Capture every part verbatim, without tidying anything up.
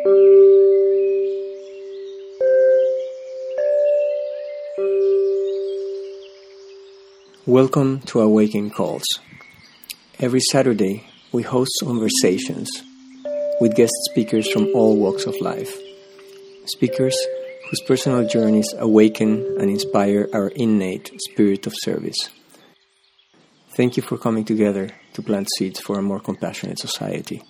Welcome to Awaken Calls. Every Saturday, we host conversations with guest speakers from all walks of life. Speakers whose personal journeys awaken and inspire our innate spirit of service. Thank you for coming together to plant seeds for a more compassionate society.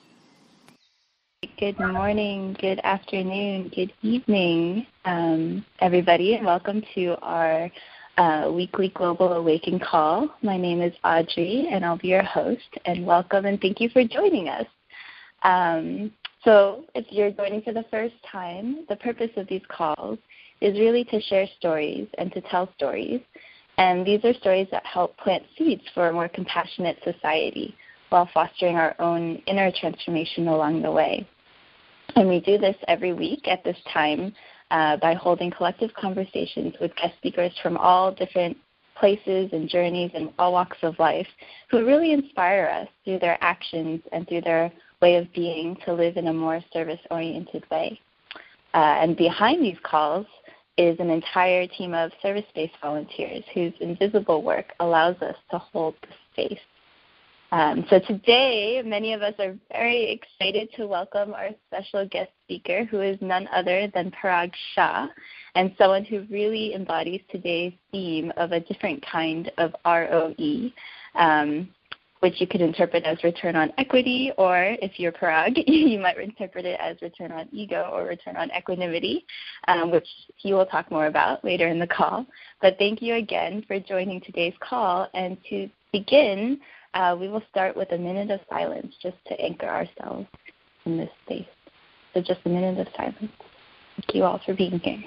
Good morning, good afternoon, good evening, um, everybody, and welcome to our uh, weekly Global Awaken Call. My name is Audrey, and I'll be your host, and welcome and thank you for joining us. Um, so if you're joining for the first time, the purpose of these calls is really to share stories and to tell stories, and these are stories that help plant seeds for a more compassionate society while fostering our own inner transformation along the way. And we do this every week at this time uh, by holding collective conversations with guest speakers from all different places and journeys and all walks of life who really inspire us through their actions and through their way of being to live in a more service-oriented way. Uh, and behind these calls is an entire team of service-based volunteers whose invisible work allows us to hold the space. Um, so today, many of us are very excited to welcome our special guest speaker, who is none other than Parag Shah, and someone who really embodies today's theme of a different kind of R O E, um, which you could interpret as return on equity, or if you're Parag, you might interpret it as return on ego or return on equanimity, um, which he will talk more about later in the call. But thank you again for joining today's call, and to begin, Uh, we will start with a minute of silence just to anchor ourselves in this space. So just a minute of silence. Thank you all for being here.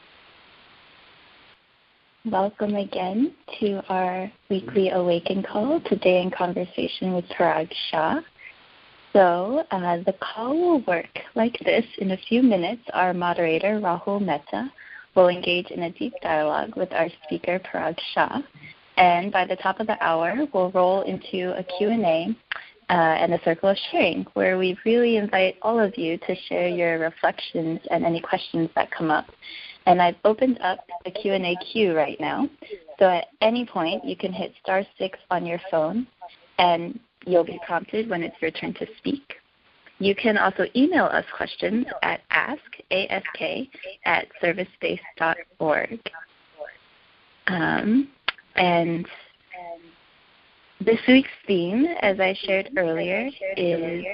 Welcome again to our weekly Awaken Call, today in conversation with Parag Shah. So uh, the call will work like this. In a few minutes, our moderator, Rahul Mehta, will engage in a deep dialogue with our speaker, Parag Shah. And by the top of the hour, we'll roll into a Q and A uh, and a circle of sharing, where we really invite all of you to share your reflections and any questions that come up. And I've opened up the Q and A queue right now. So at any point, you can hit star six on your phone, and you'll be prompted when it's your turn to speak. You can also email us questions at ask, A S K, at servicebase dot org. Um, And this week's theme, as I shared earlier, is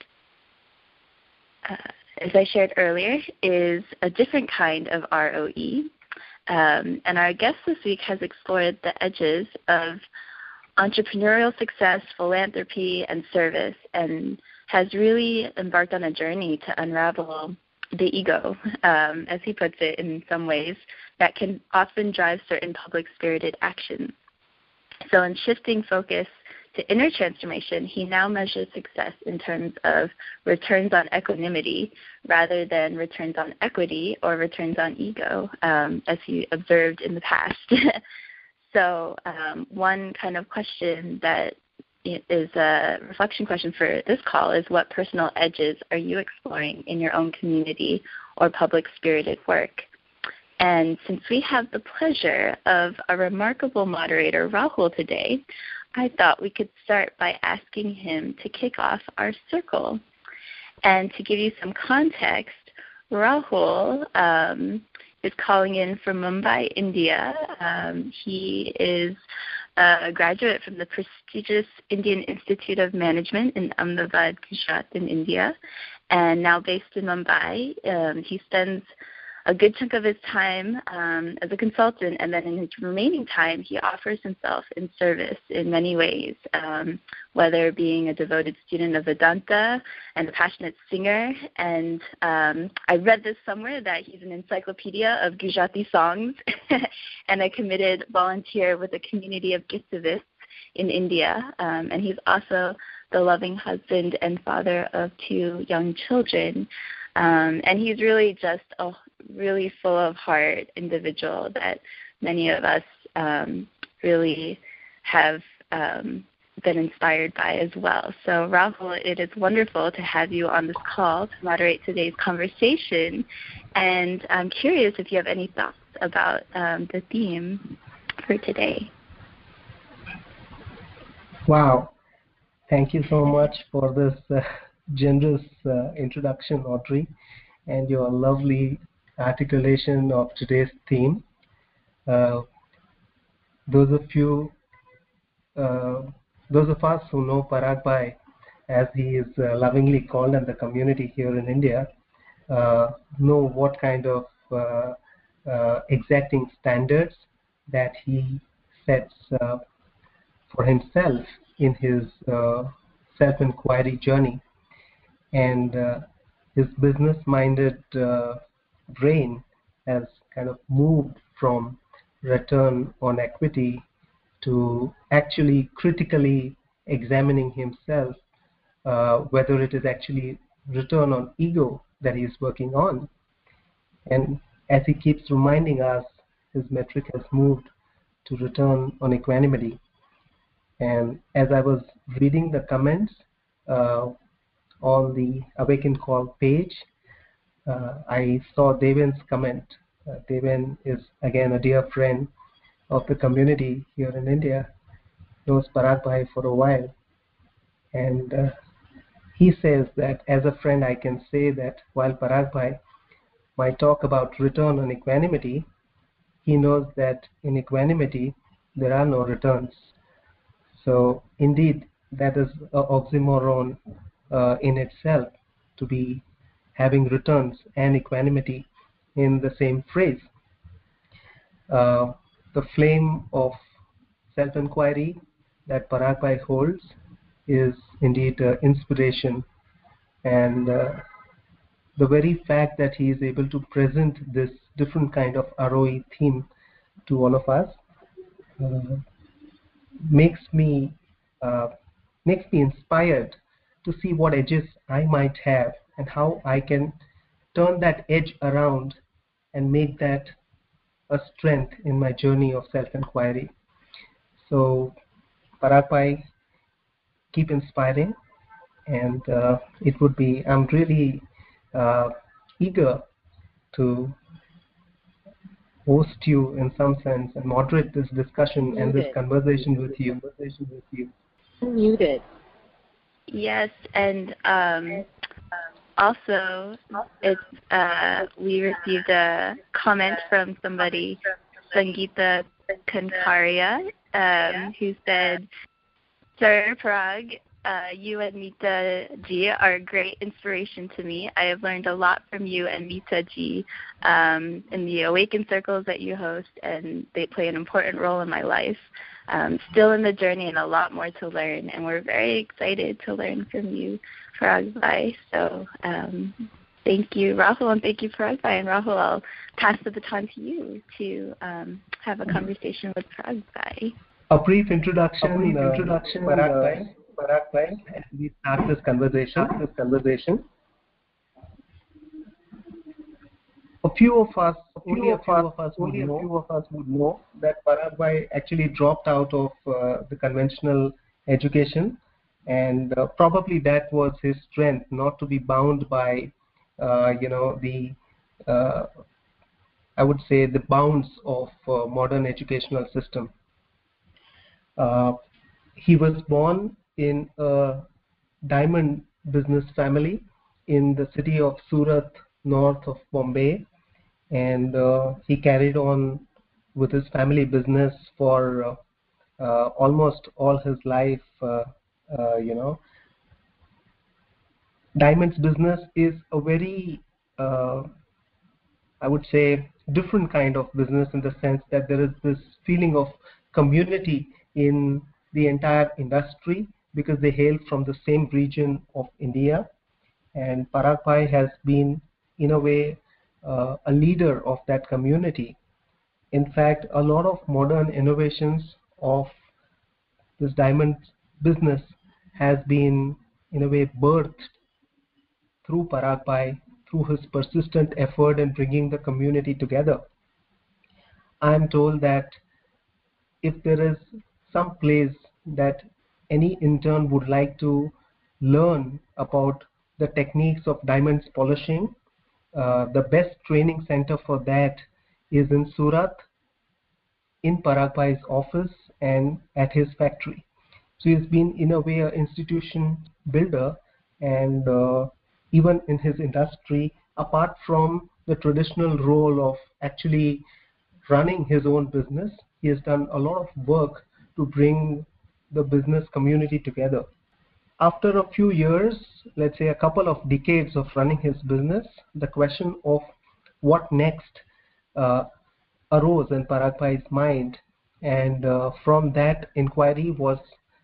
uh, as I shared earlier, is a different kind of R O E. Um, and our guest this week has explored the edges of entrepreneurial success, philanthropy, and service, and has really embarked on a journey to unravel the ego, um, as he puts it in some ways, that can often drive certain public-spirited actions. So in shifting focus to inner transformation, he now measures success in terms of returns on equanimity rather than returns on equity or returns on ego, um, as he observed in the past. So um, one kind of question that is a reflection question for this call is, what personal edges are you exploring in your own community or public-spirited work? And since we have the pleasure of a remarkable moderator, Rahul, today, I thought we could start by asking him to kick off our circle. And to give you some context, Rahul um, is calling in from Mumbai, India. Um, he is a graduate from the prestigious Indian Institute of Management in Ahmedabad, Gujarat in India, and now based in Mumbai. Um, he spends a good chunk of his time um, as a consultant, and then in his remaining time, he offers himself in service in many ways, um, whether being a devoted student of Vedanta and a passionate singer. And um, I read this somewhere that he's an encyclopedia of Gujarati songs and a committed volunteer with a community of Gitavists in India. Um, and he's also the loving husband and father of two young children. Um, and he's really just a really full of heart individual that many of us um, really have um, been inspired by as well. So Rahul, it is wonderful to have you on this call to moderate today's conversation. And I'm curious if you have any thoughts about um, the theme for today. Wow. Thank you so much for this uh, generous uh, introduction, Audrey, and your lovely articulation of today's theme. Uh, those of you, uh, those of us who know Parag Bhai, as he is uh, lovingly called in the community here in India, uh, know what kind of uh, uh, exacting standards that he sets uh, for himself in his uh, self-inquiry journey, and uh, his business-minded uh, brain has kind of moved from return on equity to actually critically examining himself, uh, whether it is actually return on ego that he is working on. And as he keeps reminding us, his metric has moved to return on equanimity. And as I was reading the comments uh, on the Awaken Call page, uh, I saw Deven's comment. Uh, Deven is again a dear friend of the community here in India, knows Parag Bhai for a while. And uh, he says that as a friend I can say that while Parag Bhai might talk about return on equanimity, he knows that in equanimity there are no returns. So indeed, that is an oxymoron uh, in itself, to be having returns and equanimity in the same phrase. Uh, the flame of self-inquiry that Parag Bhai holds is indeed uh, inspiration, and uh, the very fact that he is able to present this different kind of R O E theme to all of us uh, makes me uh, makes me inspired to see what edges I might have and how I can turn that edge around and make that a strength in my journey of self-inquiry. So, Parag Bhai, keep inspiring, and uh, it would be, I'm really uh, eager to host you in some sense and moderate this discussion Muted. and this conversation with you. Conversation with you. Muted. Yes, and um, also, it's, uh, we received a comment from somebody, Sangeeta Kankaria, um, who said, Sir Parag, uh, you and Meeta Ji are a great inspiration to me. I have learned a lot from you and Meeta Ji um, in the Awaken Circles that you host, and they play an important role in my life. Um, still in the journey and a lot more to learn, and we're very excited to learn from you, Parag Bhai. So um, thank you, Rahul, and thank you, Parag Bhai. And Rahul, I'll pass the baton to you to um, have a conversation with Parag Bhai. A brief introduction, a brief introduction, uh, Parag Bhai. Parag Bhai, as we start this conversation. This conversation. A few of us, only a few of us, only a few of us would know that Parag Bhai actually dropped out of uh, the conventional education, and uh, probably that was his strength, not to be bound by, uh, you know, the, uh, I would say, the bounds of uh, modern educational system. Uh, he was born in a diamond business family in the city of Surat, north of Bombay, and uh, he carried on with his family business for uh, uh, almost all his life. Uh, uh, you know, diamonds business is a very, uh, I would say, different kind of business in the sense that there is this feeling of community in the entire industry because they hail from the same region of India, and Parag Bhai has been, in a way, uh, a leader of that community. In fact, a lot of modern innovations of this diamond business has been, in a way, birthed through Parag Bhai, through his persistent effort in bringing the community together. I am told that if there is some place that any intern would like to learn about the techniques of diamonds polishing, uh, the best training center for that is in Surat, in Parag Bhai's office and at his factory. So he's been in a way an institution builder, and uh, even in his industry, apart from the traditional role of actually running his own business, he has done a lot of work to bring the business community together. After a few years, let's say a couple of decades of running his business, the question of what next uh, arose in Parag Bhai's mind, and uh, from that inquiry was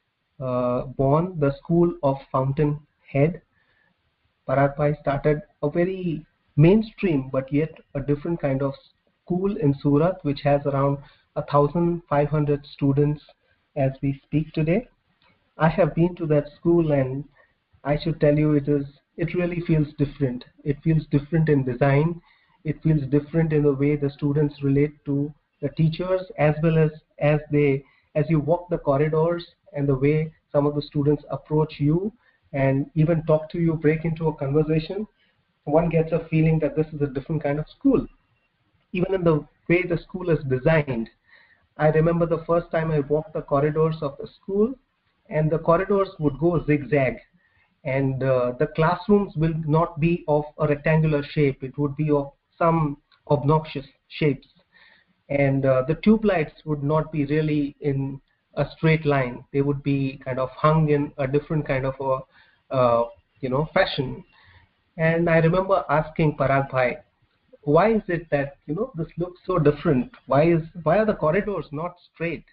uh, born the School of Fountainhead. Parag Bhai started a very mainstream but yet a different kind of school in Surat, which has around one thousand five hundred students as we speak today. I have been to that school, and I should tell you it is it really feels different. It feels different in design. It feels different in the way the students relate to the teachers, as well as as they as you walk the corridors, and the way some of the students approach you and even talk to you, break into a conversation. One gets a feeling that this is a different kind of school. Even in the way the school is designed, I remember the first time I walked the corridors of the school, and the corridors would go zigzag, and uh, the classrooms will not be of a rectangular shape. It would be of some obnoxious shapes, and uh, the tube lights would not be really in a straight line. They would be kind of hung in a different kind of a uh, you know fashion. And I remember asking Parag Bhai, why is it that you know this looks so different? Why is why are the corridors not straight?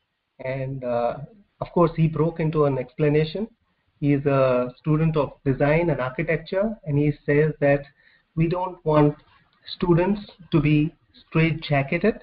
And uh, of course, he broke into an explanation. He is a student of design and architecture, and he says that we don't want students to be straight-jacketed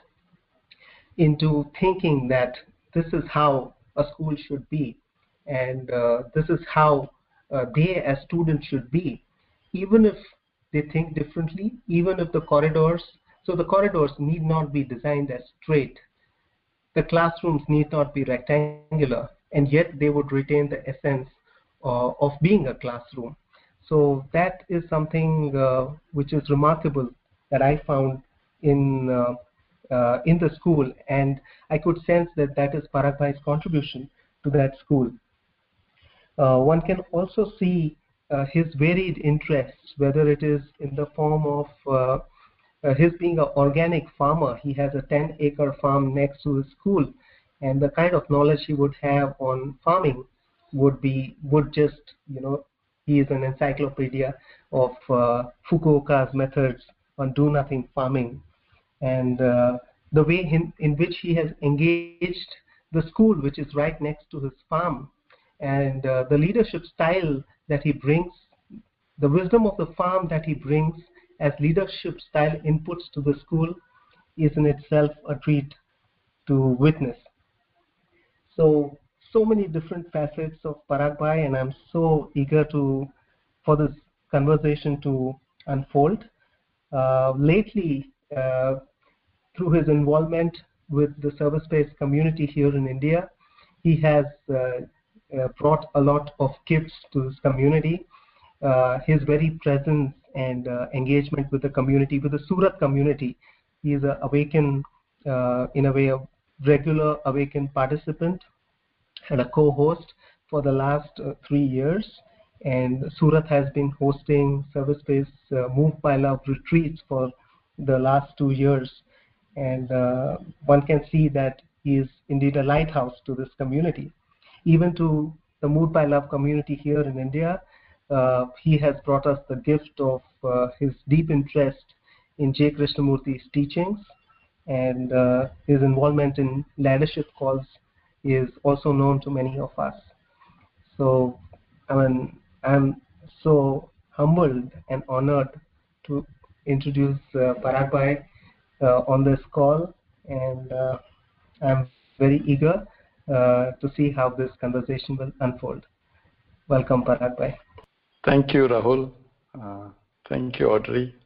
into thinking that this is how a school should be, and uh, this is how uh, they as students should be, even if they think differently, even if the corridors, so the corridors need not be designed as straight. The classrooms need not be rectangular, and yet they would retain the essence uh, of being a classroom. So that is something uh, which is remarkable that I found in uh, uh, in the school, and I could sense that that is Parag Bhai's contribution to that school. Uh, one can also see uh, his varied interests, whether it is in the form of uh, uh, his being an organic farmer. He has a ten acre farm next to his school, and the kind of knowledge he would have on farming would be would just you know he is an encyclopedia of uh, Fukuoka's methods on do nothing farming, and uh, the way in, in which he has engaged the school, which is right next to his farm, and uh, the leadership style that he brings, the wisdom of the farm that he brings as leadership style inputs to the school is in itself a treat to witness. So, so many different facets of Parag Bhai, and I'm so eager to for this conversation to unfold. Uh, lately, uh, through his involvement with the service-based community here in India, he has uh, uh, brought a lot of gifts to this community. Uh, his very presence and uh, engagement with the community, with the Surat community, he is an awakened, uh, in a way, a regular awakened participant and a co-host for the last uh, three years. And Surat has been hosting service-based uh, Move by Love retreats for the last two years. And uh, one can see that he is indeed a lighthouse to this community. Even to the Moved by Love community here in India, uh, he has brought us the gift of uh, his deep interest in J. Krishnamurti's teachings, and uh, his involvement in leadership calls is also known to many of us. So, I mean, I'm so humbled and honored to introduce uh, Parag Bhai uh, on this call, and uh, I'm very eager uh, to see how this conversation will unfold. Welcome, Parag Bhai. Thank you, Rahul. Uh, thank you, Audrey.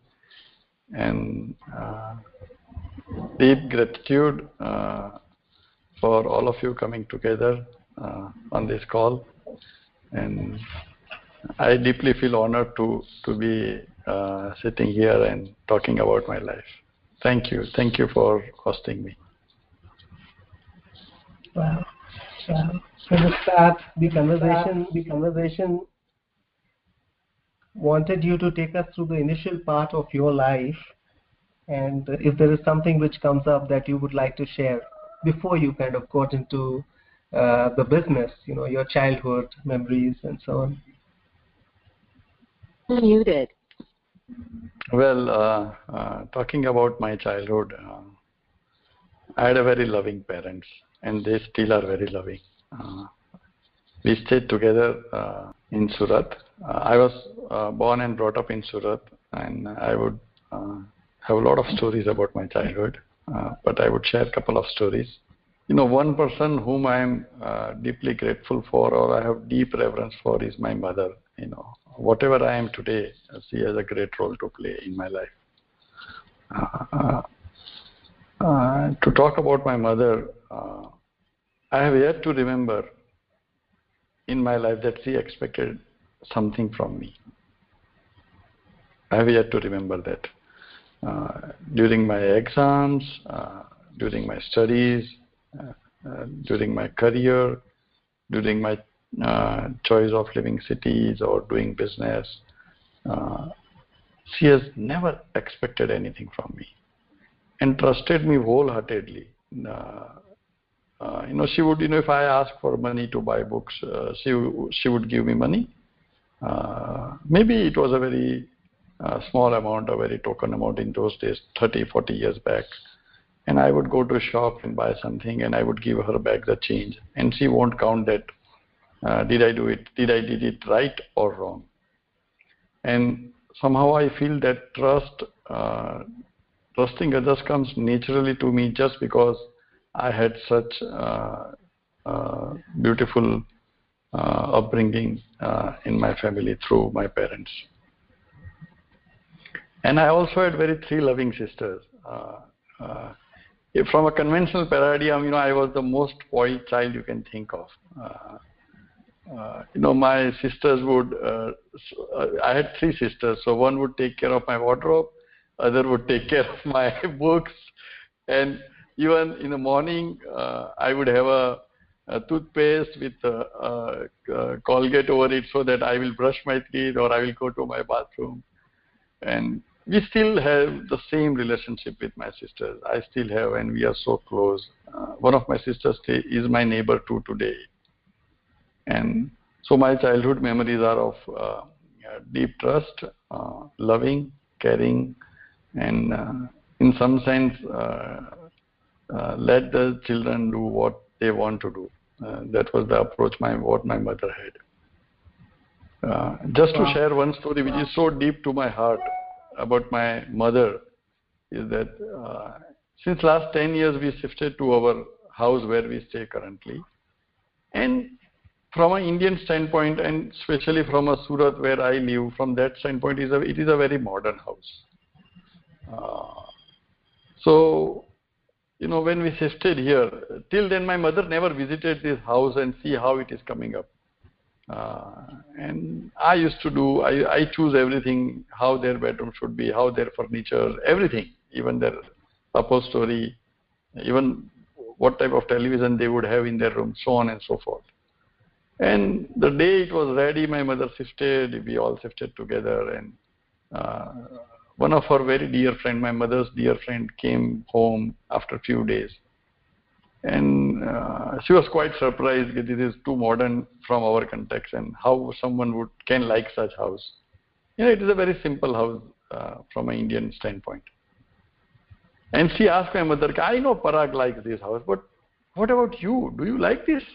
And uh, deep gratitude uh, for all of you coming together uh, on this call. And I deeply feel honored to, to be uh, sitting here and talking about my life. Thank you. Thank you for hosting me. Wow. Wow. So to start the conversation, the conversation wanted you to take us through the initial part of your life, and if there is something which comes up that you would like to share before you kind of got into uh, the business, you know, your childhood memories and so on. Muted. Well, uh, uh, talking about my childhood, uh, I had a very loving parents, and they still are very loving. Uh, we stayed together uh, in Surat. Uh, I was uh, born and brought up in Surat, and I would uh, have a lot of stories about my childhood, uh, but I would share a couple of stories. You know, one person whom I am uh, deeply grateful for, or I have deep reverence for, is my mother. You know, whatever I am today, she has a great role to play in my life. Uh, uh, to talk about my mother, uh, I have yet to remember in my life that she expected something from me. I have yet to remember that. Uh, during my exams, uh, during my studies, uh, uh, during my career, during my uh, choice of living cities or doing business, uh, she has never expected anything from me and trusted me wholeheartedly. Uh, uh, you know, she would, you know, if I asked for money to buy books, uh, she she would give me money. Uh, maybe it was a very uh, small amount, a very token amount in those days, thirty, forty years back. And I would go to a shop and buy something, and I would give her back the change, and she won't count that. Uh, did I do it? Did I did it right or wrong? And somehow I feel that trust, uh, trusting others comes naturally to me just because I had such uh, uh, beautiful uh, upbringing uh, in my family through my parents. And I also had very three loving sisters. Uh, uh, from a conventional paradigm, you know, I was the most spoiled child you can think of. Uh, Uh, you know, my sisters would, uh, uh, I had three sisters, so one would take care of my wardrobe, other would take care of my books, and even in the morning, uh, I would have a, a toothpaste with a, a, a Colgate over it so that I will brush my teeth or I will go to my bathroom. And we still have the same relationship with my sisters. I still have, and we are so close. Uh, one of my sisters is my neighbor too today. And so my childhood memories are of uh, deep trust, uh, loving, caring, and uh, in some sense, uh, uh, let the children do what they want to do. Uh, that was the approach my what my mother had. Uh, just to share one story which is so deep to my heart about my mother is that uh, since last ten years we shifted to our house where we stay currently, and from an Indian standpoint, and especially from a Surat where I live, from that standpoint, is a, it is a very modern house. Uh, so, you know, when we shifted here, till then my mother never visited this house and see how it is coming up. Uh, and I used to do, I, I choose everything, how their bedroom should be, how their furniture, everything, even their upholstery, even what type of television they would have in their room, so on and so forth. And the day it was ready, my mother shifted, we all shifted together, and uh, one of her very dear friend, my mother's dear friend, came home after a few days. And uh, she was quite surprised that this is too modern from our context and how someone would can like such house. You know, it is a very simple house uh, from an Indian standpoint. And she asked my mother, I know Parag likes this house, but what about you? Do you like this?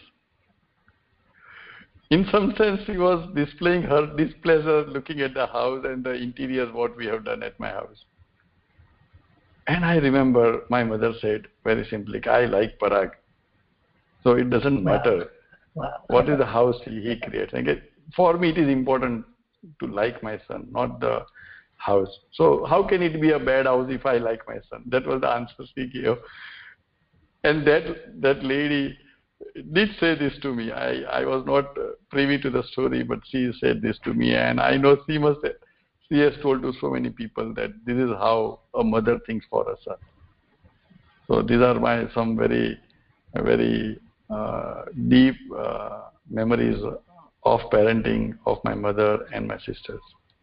In some sense, she was displaying her displeasure looking at the house and the interiors, what we have done at my house. And I remember my mother said very simply, I like Parag. So it doesn't Wow. matter Wow. what is the house he, he creates. And for me, it is important to like my son, not the house. So how can it be a bad house if I like my son? That was the answer she gave. And that, that lady did say this to me. I, I was not privy to the story, but she said this to me, and I know she must. She has told to so many people that this is how a mother thinks for her son. So these are my some very, very uh, deep uh, memories of parenting of my mother and my sisters.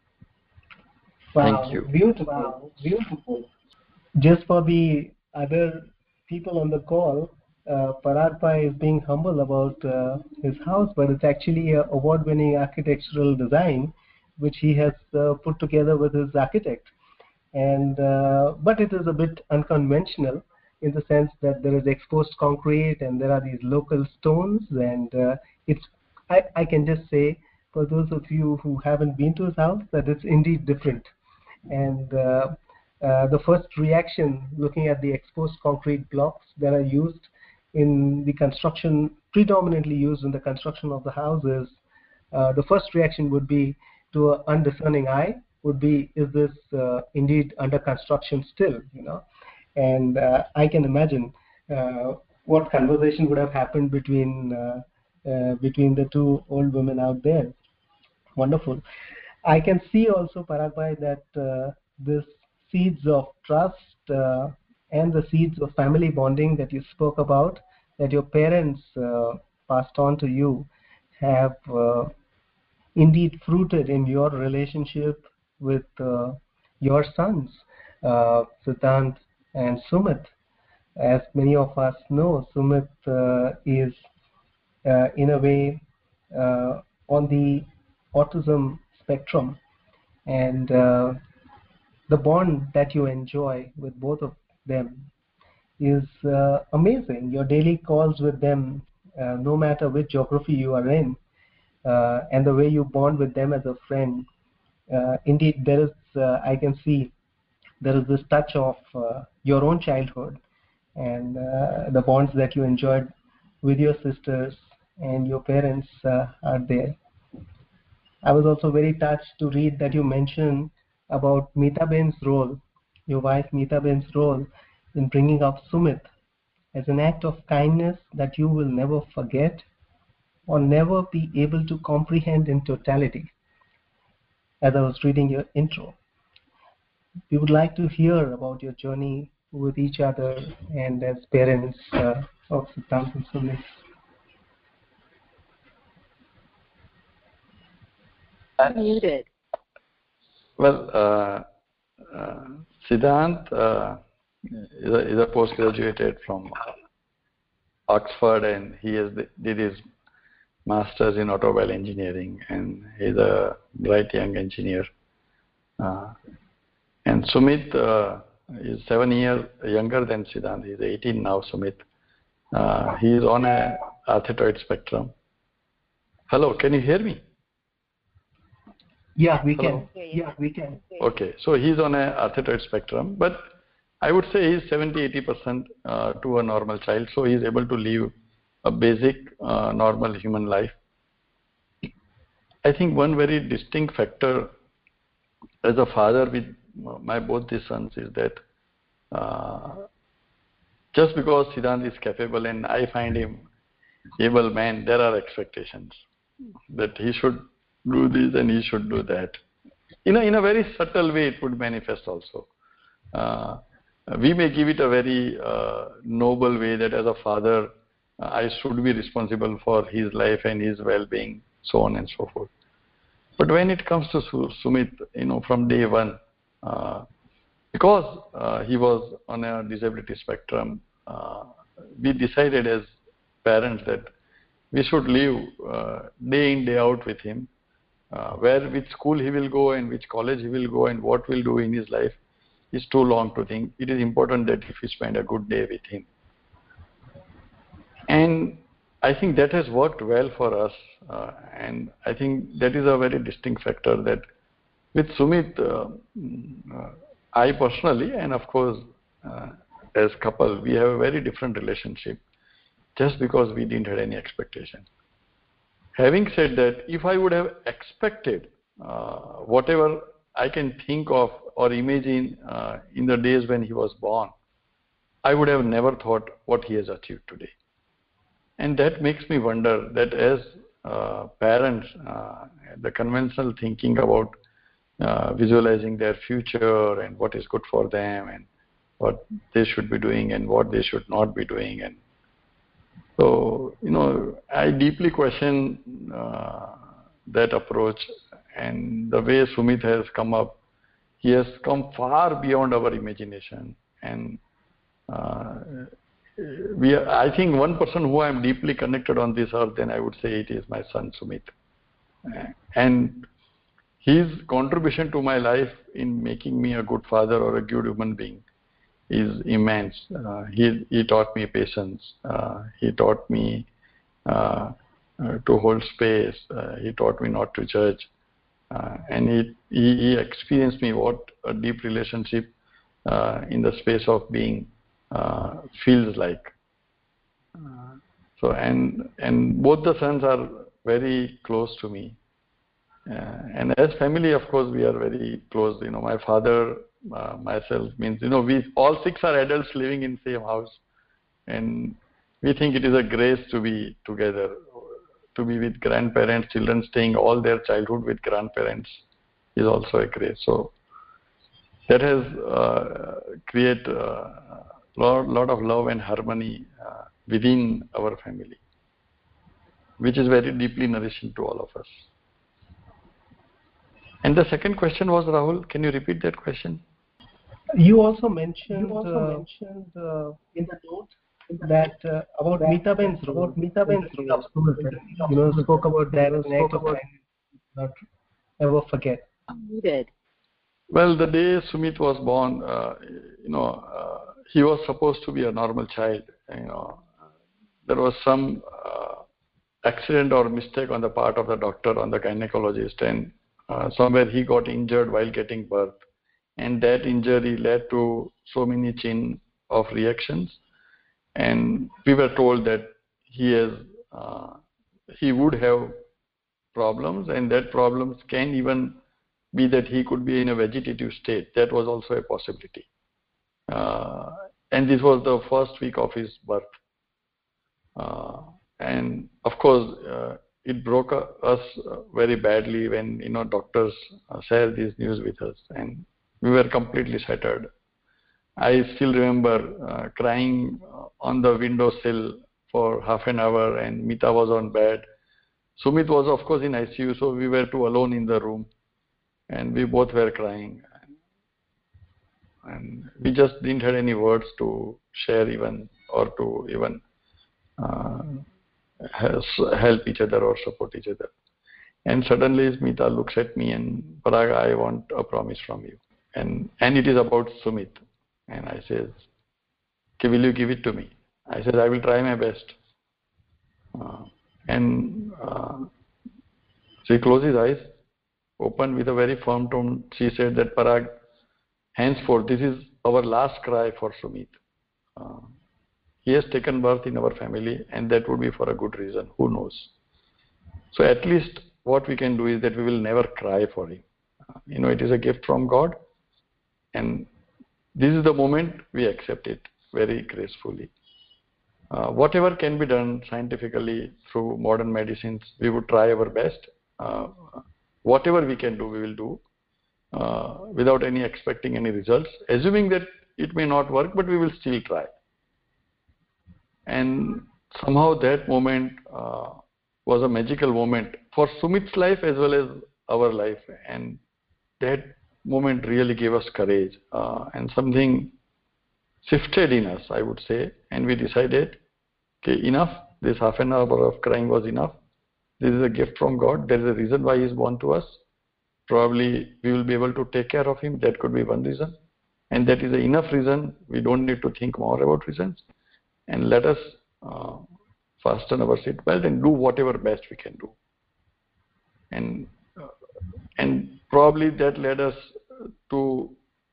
Wow, Thank you. Beautiful, wow, beautiful. Just for the other people on the call, uh, Parag Bhai is being humble about uh, his house, but it's actually an award-winning architectural design which he has uh, put together with his architect. And uh, but it is a bit unconventional in the sense that there is exposed concrete and there are these local stones, and uh, it's I, I can just say for those of you who haven't been to his house that it's indeed different. And uh, uh, the first reaction looking at the exposed concrete blocks that are used in the construction, predominantly used in the construction of the houses, uh, the first reaction would be to an undiscerning eye would be, is this uh, indeed under construction still, you know? And uh, I can imagine uh, what conversation would have happened between uh, uh, between the two old women out there. Wonderful. I can see also, Parag Bhai, that uh, this seeds of trust uh, and the seeds of family bonding that you spoke about, that your parents uh, passed on to you, have uh, indeed fruited in your relationship with uh, your sons, uh, Siddhant and Sumit. As many of us know, Sumit uh, is uh, in a way uh, on the autism spectrum, and uh, the bond that you enjoy with both of them is uh, amazing. Your daily calls with them, uh, no matter which geography you are in, uh, and the way you bond with them as a friend, uh, indeed there is, uh, I can see, there is this touch of uh, your own childhood and uh, the bonds that you enjoyed with your sisters and your parents uh, are there. I was also very touched to read that you mentioned about Meetaben's role, your wife Meetaben's role in bringing up Sumit as an act of kindness that you will never forget or never be able to comprehend in totality. As I was reading your intro, we would like to hear about your journey with each other and as parents uh, of Siddhant and Sumit. Muted. Well, uh, uh, Siddhant uh, is, a, is a postgraduate from Oxford, and he has did his master's in automobile engineering, and he's a bright young engineer. Uh, and Sumit uh, is seven years younger than Siddhant. He's eighteen now, Sumit. Uh, he is on a arthroid spectrum. Hello, can you hear me? Yeah, we Hello? can. Yeah, we can. Okay, so he's on a arthroid spectrum, but I would say he's seventy to eighty percent uh, to a normal child, so he's able to live a basic, uh, normal human life. I think one very distinct factor as a father with my both these sons is that uh, just because Siddhant is capable and I find him able man, there are expectations that he should do this and he should do that. In a, in a very subtle way it would manifest also. Uh, we may give it a very uh, noble way that as a father uh, I should be responsible for his life and his well-being, so on and so forth. But when it comes to Sumit, you know, from day one, uh, because uh, he was on a disability spectrum, uh, we decided as parents that we should live uh, day in, day out with him. Uh, where, which school he will go and which college he will go and what will do in his life is too long to think. It is important that if we spend a good day with him. And I think that has worked well for us. Uh, and I think that is a very distinct factor that with Sumit, uh, uh, I personally, and of course, uh, as couple, we have a very different relationship just because we didn't have any expectation. Having said that, if I would have expected uh, whatever I can think of or imagine uh, in the days when he was born, I would have never thought what he has achieved today. And that makes me wonder that as uh, parents, uh, the conventional thinking about uh, visualizing their future and what is good for them and what they should be doing and what they should not be doing. And so, you know, I deeply question uh, that approach, and the way Sumit has come up, he has come far beyond our imagination. And uh, we are, I think one person who I am deeply connected on this earth, then I would say it is my son Sumit. And his contribution to my life in making me a good father or a good human being is immense. Uh, he, he taught me patience. Uh, he taught me uh, uh, to hold space. Uh, he taught me not to judge. Uh, and he, he, he experienced me what a deep relationship uh, in the space of being uh, feels like. Uh, so and and both the sons are very close to me. Uh, and as family, of course, we are very close. You know, my father, uh, myself, means, you know, we all six are adults living in the same house. And we think it is a grace to be together, to be with grandparents, children staying all their childhood with grandparents is also a grace. So that has uh, created a uh, lot, lot of love and harmony uh, within our family, which is very deeply nourishing to all of us. And the second question was, Rahul, can you repeat that question? You also mentioned, you also uh, mentioned uh, in the note that uh, about Mitaben's role, about Mitaben's role, you know, spoke about that as an act of kindness, not ever forget. Unmuted. Well, the day Sumit was born, uh, you know, uh, he was supposed to be a normal child. You know, there was some uh, accident or mistake on the part of the doctor, on the gynecologist, and uh, somewhere he got injured while getting birth, and that injury led to so many chain of reactions. And we were told that he has, uh, he would have problems, and that problems can even be that he could be in a vegetative state. That was also a possibility. Uh, and this was the first week of his birth. Uh, and of course, uh, it broke us very badly when, you know, doctors uh, shared this news with us, and we were completely shattered. I still remember uh, crying on the windowsill for half an hour, and Mita was on bed. Sumit was, of course, in I C U, so we were two alone in the room, and we both were crying. And we just didn't have any words to share even, or to even uh, help each other or support each other. And suddenly Mita looks at me and, Parag, I want a promise from you. And, and it is about Sumit. And I says, okay, will you give it to me? I said, I will try my best. Uh, and uh, she closed his eyes, opened with a very firm tone. She said that, Parag, henceforth, this is our last cry for Sumit. Uh, he has taken birth in our family, and that would be for a good reason. Who knows? So at least what we can do is that we will never cry for him. Uh, you know, it is a gift from God, and this is the moment we accept it very gracefully. Uh, whatever can be done scientifically through modern medicines, we would try our best. Uh, whatever we can do, we will do uh, without any expecting any results, assuming that it may not work, but we will still try. And somehow that moment uh, was a magical moment for Sumit's life as well as our life, and that moment really gave us courage, uh, and something shifted in us, I would say, and we decided, okay, enough, this half an hour of crying was enough. This is a gift from God. There is a reason why he is born to us. Probably we will be able to take care of him. That could be one reason, and that is enough reason. We don't need to think more about reasons, and let us uh, fasten our seatbelt and do whatever best we can do. And uh, and probably that led us to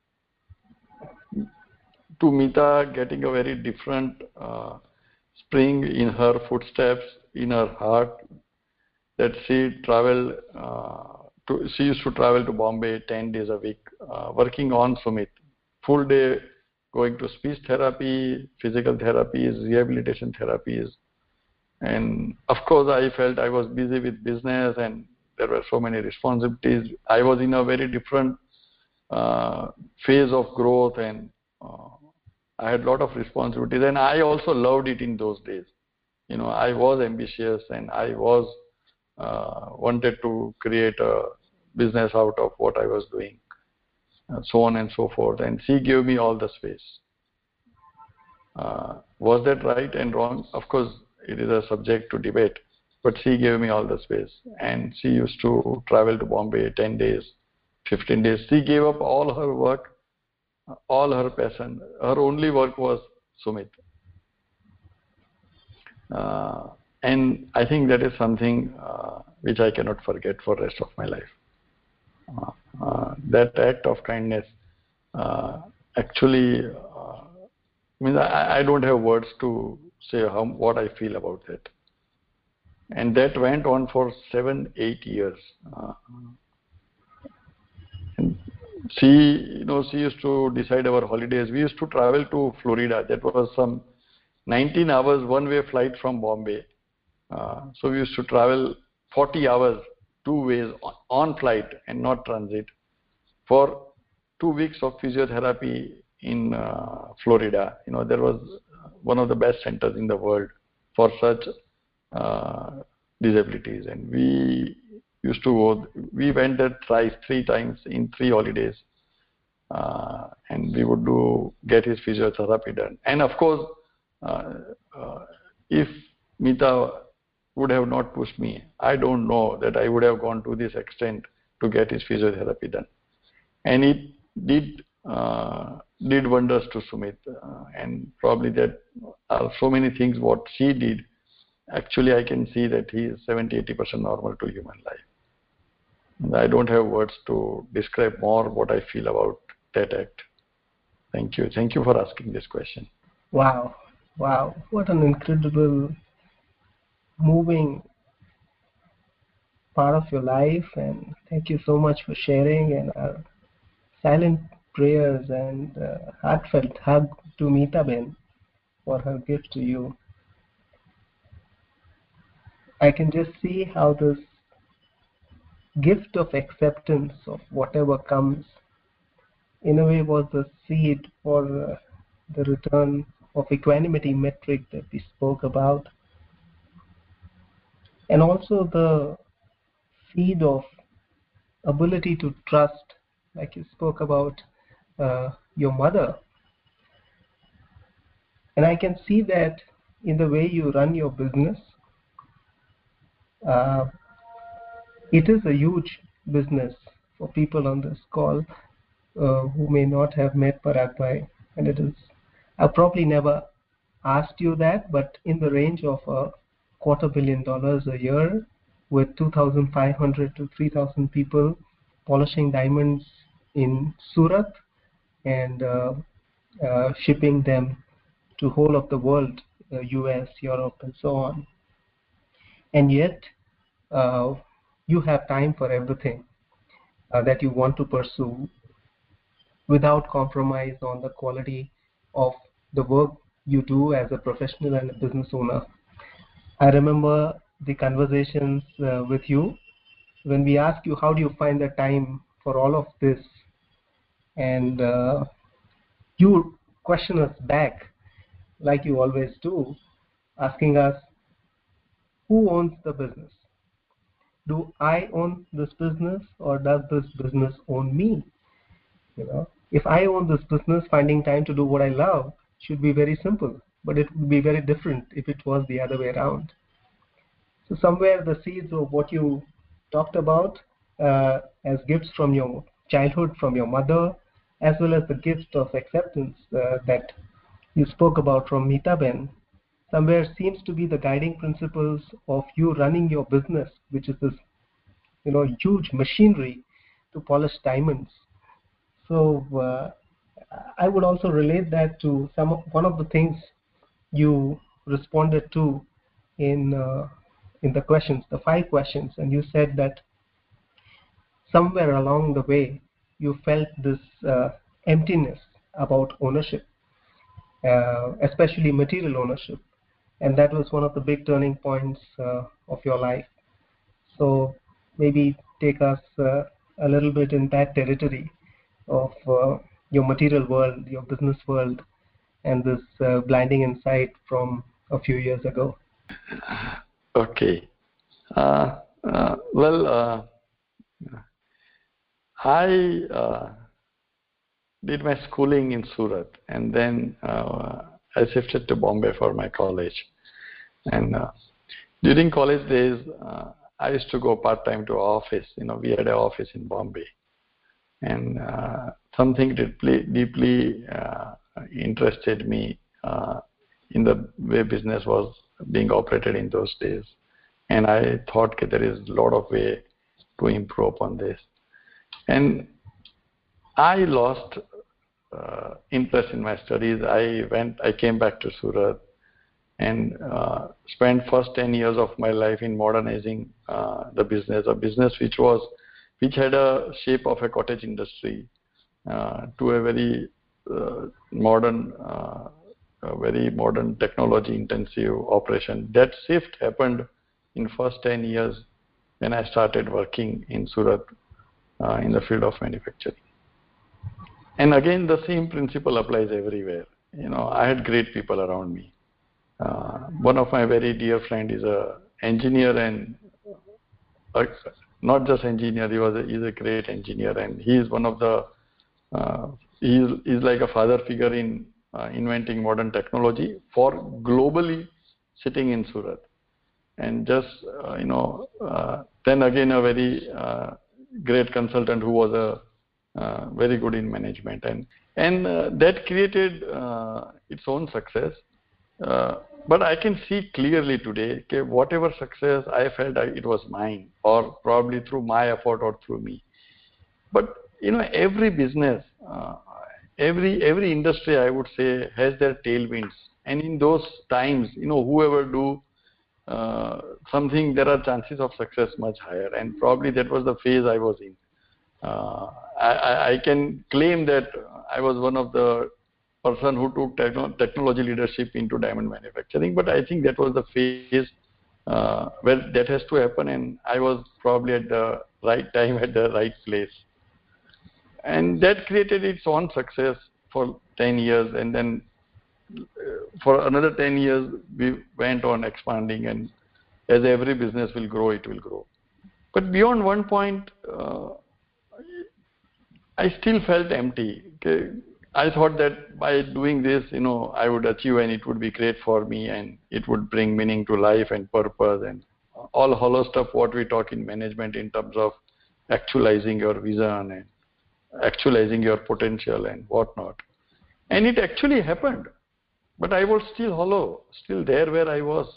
to Mita getting a very different uh, spring in her footsteps, in her heart, that she traveled uh, to, she used to travel to Bombay ten days a week, uh, working on Sumit, full day going to speech therapy, physical therapies, rehabilitation therapies, And of course, I felt I was busy with business and there were so many responsibilities. I was in a very different uh, phase of growth, and uh, I had a lot of responsibilities, and I also loved it in those days. You know, I was ambitious and I was uh, wanted to create a business out of what I was doing, and so on and so forth. And she gave me all the space. Uh, was that right and wrong? Of course, it is a subject to debate, but she gave me all the space. And she used to travel to Bombay ten days, fifteen days. She gave up all her work, all her passion. Her only work was Sumit. Uh, and I think that is something uh, which I cannot forget for the rest of my life. Uh, uh, that act of kindness uh, actually uh, means I, I don't have words to say how, what I feel about that. And that went on for seven, eight years. Uh, and she, you know, she used to decide our holidays. We used to travel to Florida. That was some nineteen hours one-way flight from Bombay. Uh, so we used to travel forty hours two ways on, on flight and not transit for two weeks of physiotherapy in uh, Florida. You know, there was one of the best centers in the world for such uh, disabilities, and we used to go. We went there thrice, three times in three holidays, uh, and we would do get his physiotherapy done. And of course, uh, uh, if Mita would have not pushed me, I don't know that I would have gone to this extent to get his physiotherapy done. And it did uh, did wonders to Sumit, uh, and probably that are so many things what she did. Actually, I can see that he is seventy to eighty percent normal to human life. And I don't have words to describe more what I feel about that act. Thank you. Thank you for asking this question. Wow. Wow. What an incredible, moving part of your life. And thank you so much for sharing. And our silent prayers and uh, heartfelt hug to Mita Ben for her gift to you. I can just see how this gift of acceptance of whatever comes in a way was the seed for uh, the return of equanimity metric that we spoke about, and also the seed of ability to trust, like you spoke about uh, your mother. And I can see that in the way you run your business. Uh, it is a huge business for people on this call uh, who may not have met Parag Bhai, and it is, I've probably never asked you that, but in the range of a quarter billion dollars a year with two thousand five hundred to three thousand people polishing diamonds in Surat and uh, uh, shipping them to whole of the world, uh, U S, Europe, and so on. And yet, uh, you have time for everything uh, that you want to pursue without compromise on the quality of the work you do as a professional and a business owner. I remember the conversations uh, with you when we asked you how do you find the time for all of this, and uh, you question us back like you always do, asking us, who owns the business? Do I own this business, or does this business own me? You know, if I own this business, finding time to do what I love should be very simple, but it would be very different if it was the other way around. So somewhere the seeds of what you talked about uh, as gifts from your childhood, from your mother, as well as the gift of acceptance uh, that you spoke about from Mita Ben, somewhere seems to be the guiding principles of you running your business, which is this, you know, huge machinery to polish diamonds. So uh, I would also relate that to some of, one of the things you responded to in uh, in the questions, the five questions, and you said that somewhere along the way you felt this uh, emptiness about ownership, uh, especially material ownership, and that was one of the big turning points uh, of your life. So maybe take us uh, a little bit in that territory of uh, your material world, your business world, and this uh, blinding insight from a few years ago. Okay. Uh, uh, well, uh, I uh, did my schooling in Surat, and then uh, I shifted to Bombay for my college. And uh, during college days, uh, I used to go part-time to office. You know, we had an office in Bombay. And uh, something deeply, deeply uh, interested me uh, in the way business was being operated in those days. And I thought that there is a lot of way to improve on this. And I lost uh, interest in my studies. I went, I came back to Surat and uh, spent first ten years of my life in modernizing uh, the business, a business which was, which had a shape of a cottage industry uh, to a very uh, modern, uh, a very modern technology intensive operation. That shift happened in first ten years when I started working in Surat uh, in the field of manufacturing. And again, the same principle applies everywhere. You know, I had great people around me. Uh, one of my very dear friend is a engineer, and uh, not just engineer, he was a, he's a great engineer, and he is one of the, uh, he is, is like a father figure in uh, inventing modern technology for globally sitting in Surat. And just, uh, you know, uh, then again a very uh, great consultant who was a uh, very good in management. And, and uh, that created uh, its own success. Uh, but I can see clearly today, okay, whatever success I felt I, it was mine, or probably through my effort or through me. But, you know, every business, uh, every, every industry, I would say, has their tailwinds. And in those times, you know, whoever do Uh, something, there are chances of success much higher, and probably that was the phase I was in. Uh, I, I can claim that I was one of the person who took techno technology leadership into diamond manufacturing, but I think that was the phase uh, where that has to happen, and I was probably at the right time at the right place. And that created its own success for ten years, and then for another ten years, we went on expanding, and as every business will grow, it will grow. But beyond one point, uh, I still felt empty. Okay? I thought that by doing this, you know, I would achieve, and it would be great for me, and it would bring meaning to life and purpose, and all hollow stuff what we talk in management in terms of actualizing your vision and actualizing your potential and whatnot. And it actually happened. But I was still hollow, still there where I was.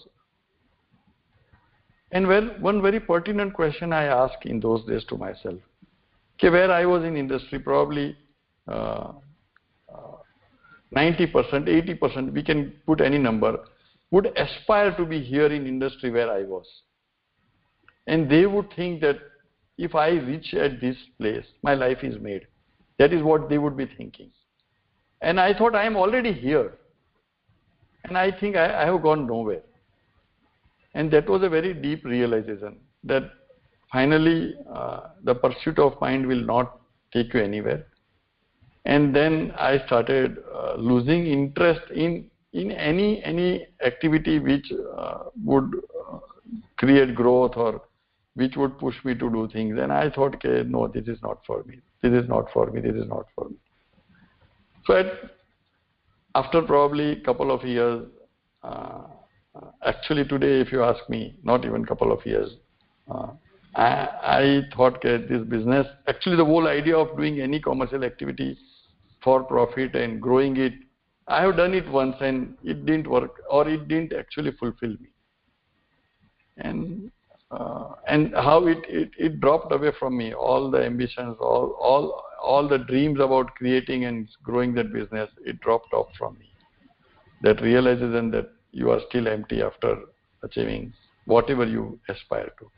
And well, one very pertinent question I asked in those days to myself, okay, where I was in industry, probably uh, uh, ninety percent, eighty percent, we can put any number, would aspire to be here in industry where I was. And they would think that if I reach at this place, my life is made. That is what they would be thinking. And I thought I am already here. And I think I, I have gone nowhere. And that was a very deep realization that finally uh, the pursuit of mind will not take you anywhere. And then I started uh, losing interest in, in any, any activity which uh, would uh, create growth or which would push me to do things. And I thought, okay, no, this is not for me. This is not for me. This is not for me. So at After probably a couple of years, uh, actually today, if you ask me, not even a couple of years, uh, I, I thought that this business, actually the whole idea of doing any commercial activity for profit and growing it, I have done it once and it didn't work, or it didn't actually fulfill me. And uh, and how it, it, it dropped away from me, all the ambitions, all, all, all the dreams about creating and growing that business, it dropped off from me. That realization that you are still empty after achieving whatever you aspire to.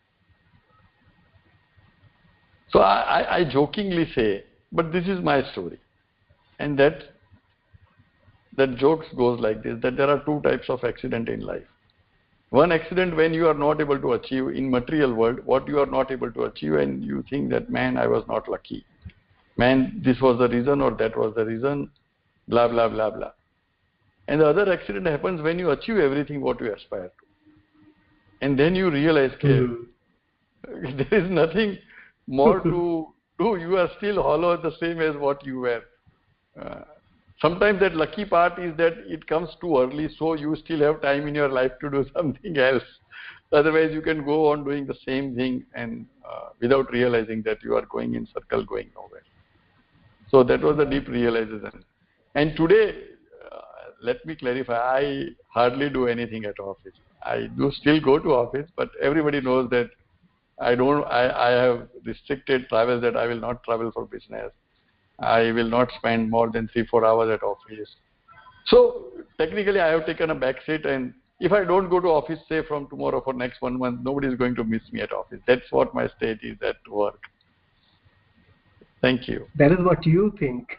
So I, I, I jokingly say, but this is my story. And that that jokes goes like this, that there are two types of accident in life. One accident when you are not able to achieve in material world what you are not able to achieve, and you think that, man, I was not lucky. Man, this was the reason or that was the reason, blah, blah, blah, blah. And the other accident happens when you achieve everything what you aspire to. And then you realize, okay, mm-hmm. there is nothing more to do. You are still hollow the same as what you were. Uh, sometimes that lucky part is that it comes too early, so you still have time in your life to do something else. Otherwise, you can go on doing the same thing and uh, without realizing that you are going in circle, going nowhere. So that was the deep realization. And today, uh, let me clarify, I hardly do anything at office. I do still go to office, but everybody knows that I don't. I, I have restricted travel, that I will not travel for business. I will not spend more than three, four hours at office. So technically, I have taken a back seat, and if I don't go to office, say from tomorrow for next one month, nobody is going to miss me at office. That's what my state is at work. Thank you. That is what you think.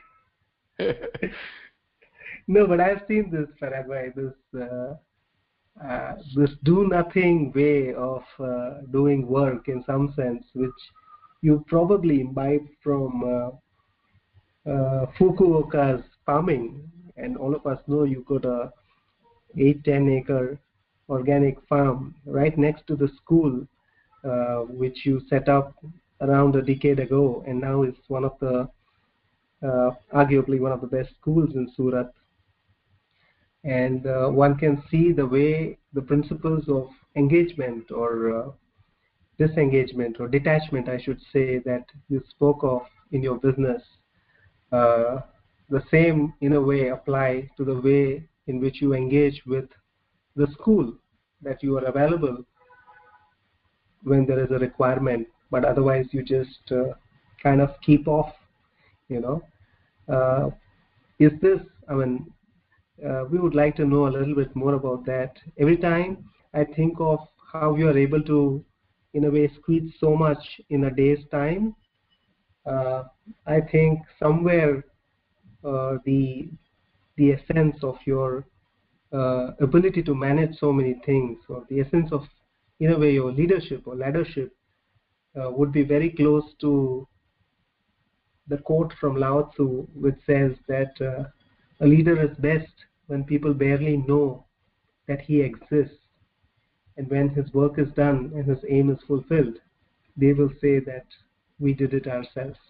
No, but I've seen this, Parag, this uh, uh, this do-nothing way of uh, doing work in some sense, which you probably imbibed from uh, uh, Fukuoka's farming. And all of us know you got a eight, ten acre organic farm right next to the school, uh, which you set up around a decade ago, and now is one of the, uh, arguably one of the best schools in Surat. And uh, one can see the way the principles of engagement or uh, disengagement or detachment, I should say, that you spoke of in your business, uh, the same in a way apply to the way in which you engage with the school, that you are available when there is a requirement, but otherwise you just uh, kind of keep off, you know. Uh, is this, I mean, uh, we would like to know a little bit more about that. Every time I think of how you are able to, in a way, squeeze so much in a day's time, uh, I think somewhere uh, the the essence of your uh, ability to manage so many things, or the essence of, in a way, your leadership or leadership uh, would be very close to the quote from Lao Tzu, which says that uh, a leader is best when people barely know that he exists, and when his work is done and his aim is fulfilled, they will say that we did it ourselves.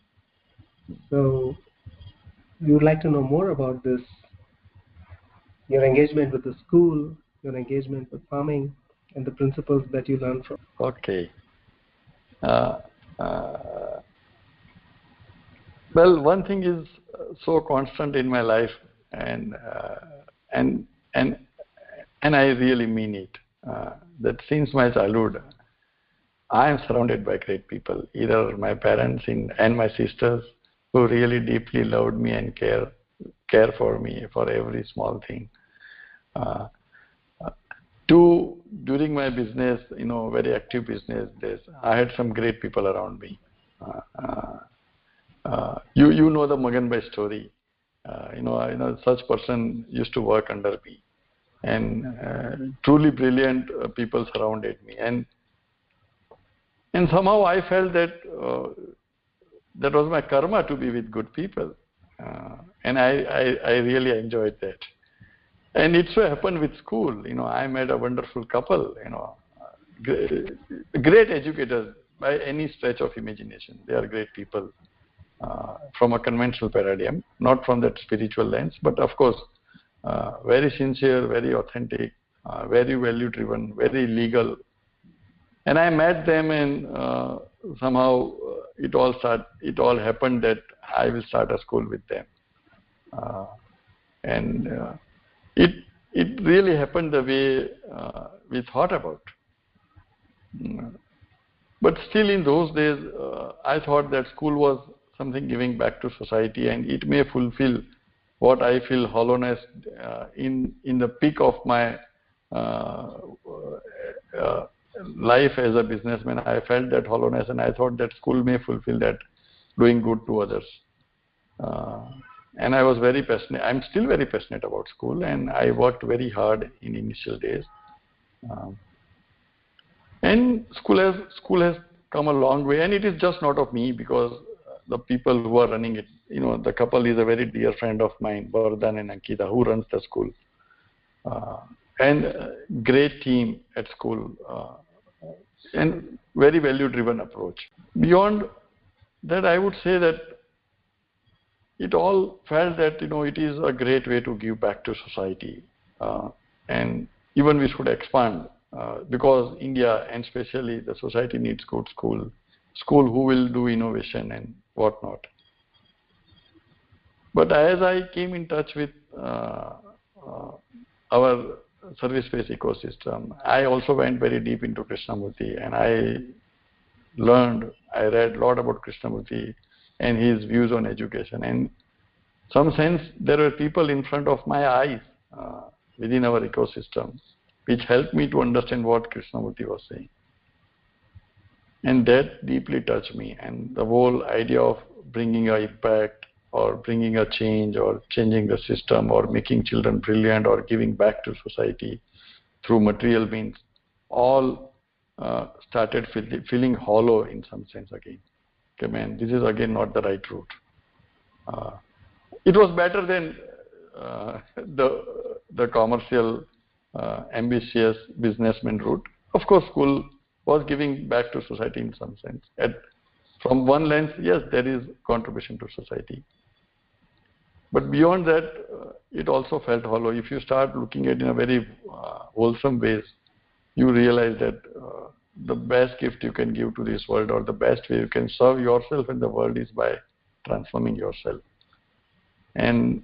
So we would like to know more about this, your engagement with the school, your engagement with farming, and the principles that you learned from. Okay. Uh, uh, well, one thing is so constant in my life, and uh, and and and I really mean it. Uh, that since my childhood, I am surrounded by great people. Either my parents in, and my sisters, who really deeply loved me and care care for me for every small thing. Uh, uh, two, during my business, you know, very active business days, I had some great people around me. Uh, uh, uh, you you know the Magan Bhai story. Uh, you know, you know such person used to work under me, and uh, truly brilliant uh, people surrounded me, and and somehow I felt that uh, that was my karma to be with good people, uh, and I, I I really enjoyed that. And it so happened with school. You know, I met a wonderful couple. You know, great educators by any stretch of imagination. They are great people uh, from a conventional paradigm, not from that spiritual lens, but of course, uh, very sincere, very authentic, uh, very value-driven, very legal. And I met them, and uh, somehow uh, it all start. It all happened that I will start a school with them, uh, and uh, it it really happened the way uh, we thought about. But still, in those days, uh, I thought that school was something giving back to society, and it may fulfill what I feel hollowness uh, in in the peak of my uh, uh, life as a businessman. I felt that hollowness, and I thought that school may fulfill that, doing good to others. Uh, and I was very passionate. I'm still very passionate about school, and I worked very hard in initial days. Um, and school has school has come a long way, and it is just not of me, because the people who are running it, you know, the couple is a very dear friend of mine, Vardhan and Ankita, who runs the school. Uh, and uh, great team at school, uh, and very value-driven approach. Beyond that, I would say that it all felt that, you know, it is a great way to give back to society, uh, and even we should expand, uh, because India and especially the society needs good school, school who will do innovation and whatnot. But as I came in touch with uh, uh, our service-based ecosystem, I also went very deep into Krishnamurti, and I learned, I read a lot about Krishnamurti and his views on education. And some sense, there were people in front of my eyes uh, within our ecosystem, which helped me to understand what Krishnamurti was saying. And that deeply touched me. And the whole idea of bringing an impact, or bringing a change, or changing the system, or making children brilliant, or giving back to society through material means, all uh, started feel, feeling hollow in some sense again. Okay, man, this is again not the right route. Uh, it was better than uh, the the commercial, uh, ambitious businessman route. Of course, school was giving back to society in some sense. At, from one lens, yes, there is contribution to society. But beyond that, uh, it also felt hollow. If you start looking at it in a very uh, wholesome ways, you realize that uh, the best gift you can give to this world, or the best way you can serve yourself and the world, is by transforming yourself. And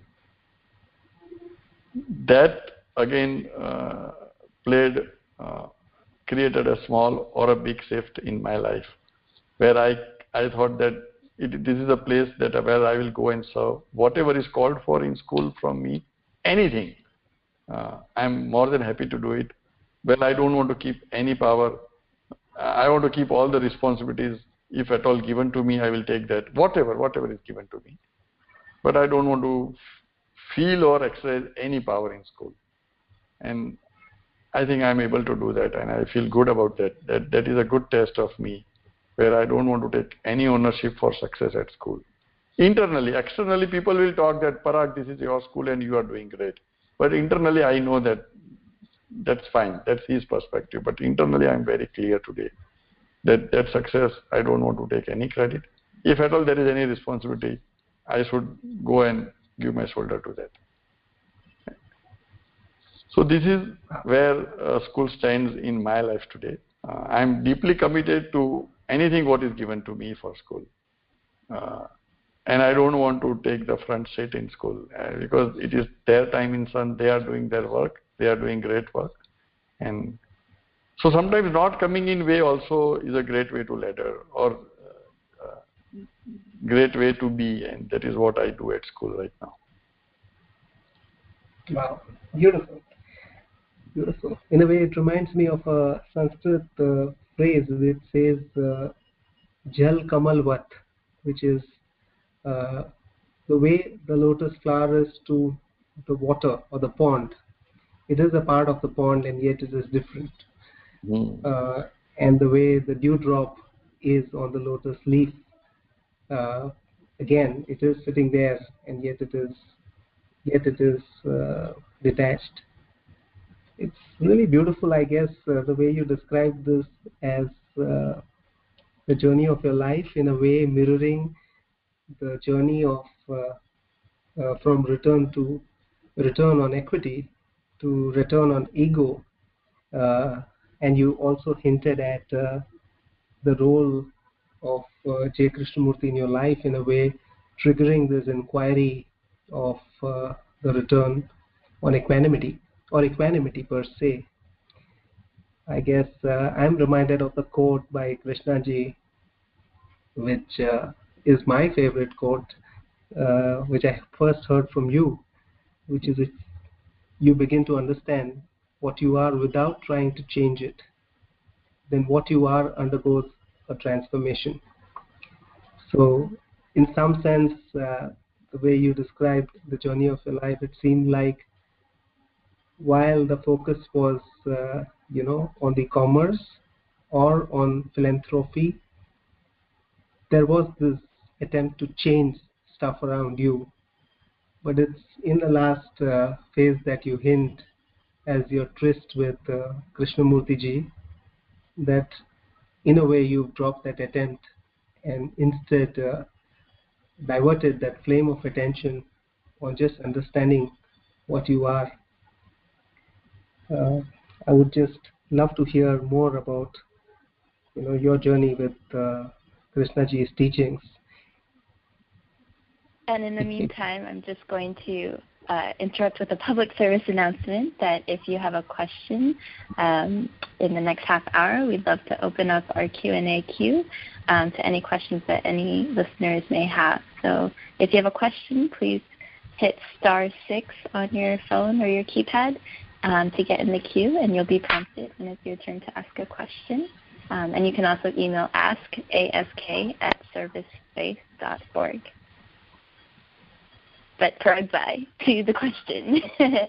that again uh, played, uh, created a small or a big shift in my life, where I, I thought that it, this is a place that where I will go and serve. Whatever is called for in school from me, anything, uh, I'm more than happy to do it. Well, I don't want to keep any power. I want to keep all the responsibilities. If at all given to me, I will take that. Whatever, whatever is given to me. But I don't want to feel or exercise any power in school. And I think I'm able to do that, and I feel good about that. That that is a good test of me, where I don't want to take any ownership for success at school. Internally, externally, people will talk that, Parag, this is your school and you are doing great. But internally, I know that that's fine. That's his perspective. But internally, I'm very clear today that that success, I don't want to take any credit. If at all there is any responsibility, I should go and give my shoulder to that. So this is where uh, school stands in my life today. Uh, I'm deeply committed to anything what is given to me for school. Uh, and I don't want to take the front seat in school, uh, because it is their time in sun, they are doing their work, they are doing great work. And so sometimes not coming in way also is a great way to ladder, or uh, uh, great way to be, and that is what I do at school right now. Wow, beautiful. Beautiful. In a way, it reminds me of a Sanskrit uh, phrase which says uh, Jal Kamal Vat, which is uh, the way the lotus flower is to the water or the pond. It is a part of the pond, and yet it is different. Mm. Uh, and the way the dewdrop is on the lotus leaf, uh, again, it is sitting there, and yet it is, yet it is uh, detached. It's really beautiful, I guess, uh, the way you describe this as uh, the journey of your life, in a way mirroring the journey of uh, uh, from return to return on equity to return on ego. Uh, and you also hinted at uh, the role of uh, J. Krishnamurti in your life, in a way triggering this inquiry of uh, the return on equanimity, or equanimity per se. I guess uh, I'm reminded of the quote by Krishnaji, which uh, is my favorite quote, uh, which I first heard from you, which is, if you begin to understand what you are without trying to change it, then what you are undergoes a transformation. So in some sense, uh, the way you described the journey of your life, it seemed like while the focus was, uh, you know, on the commerce or on philanthropy, there was this attempt to change stuff around you. But it's in the last uh, phase that you hint as your tryst with uh, Krishnamurti ji that in a way you've dropped that attempt and instead uh, diverted that flame of attention on just understanding what you are. Uh, I would just love to hear more about, you know, your journey with uh, Krishnaji's teachings. And in the meantime, I'm just going to uh, interrupt with a public service announcement that if you have a question um, in the next half hour, we'd love to open up our Q and A queue um, to any questions that any listeners may have. So if you have a question, please hit star six on your phone or your keypad um, to get in the queue, and you'll be prompted when it's your turn to ask a question. Um, and you can also email ask, ask at servicespace dot org. But Parag Bhai, to the question.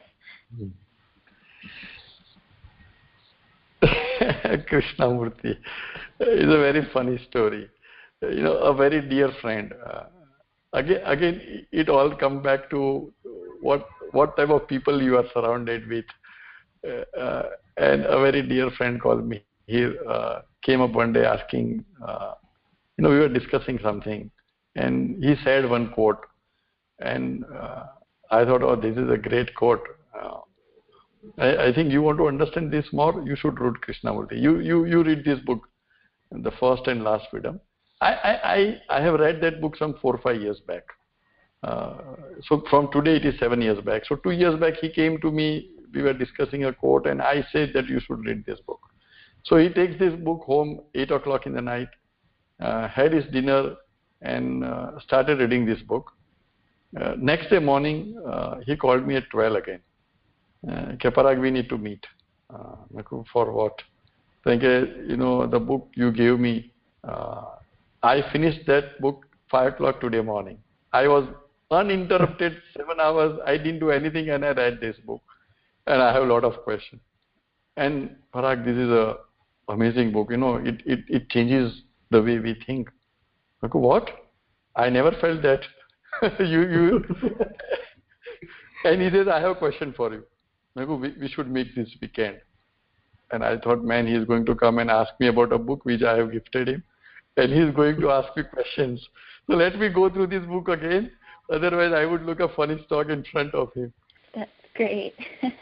Krishnamurti is a very funny story. You know, a very dear friend. Uh, again, again, it all comes back to what what type of people you are surrounded with. Uh, uh, and a very dear friend called me. He uh, came up one day asking, uh, you know, we were discussing something, and he said one quote. And uh, I thought, oh, this is a great quote. Uh, I, I think you want to understand this more, you should read Krishnamurti. You, you, you read this book, The First and Last Freedom. I, I, I, I have read that book some four or five years back. Uh, so from today, it is seven years back. So two years back, he came to me, we were discussing a quote, and I said that you should read this book. So he takes this book home, eight o'clock in the night, uh, had his dinner, and uh, started reading this book. Uh, next day morning, uh, he called me at twelve again. Uh, Parag, we need to meet. Uh, for what? Thank you, you know, the book you gave me, uh, I finished that book five o'clock today morning. I was uninterrupted, seven hours, I didn't do anything, and I read this book. And I have a lot of questions. And Parag, this is a amazing book. You know, it, it, it changes the way we think. I go, what? I never felt that. you, you. And he says, I have a question for you. I go, we, we should meet this weekend. And I thought, man, he's going to come and ask me about a book which I have gifted him. And he's going to ask me questions. So let me go through this book again. Otherwise, I would look a funny stock in front of him. That's great.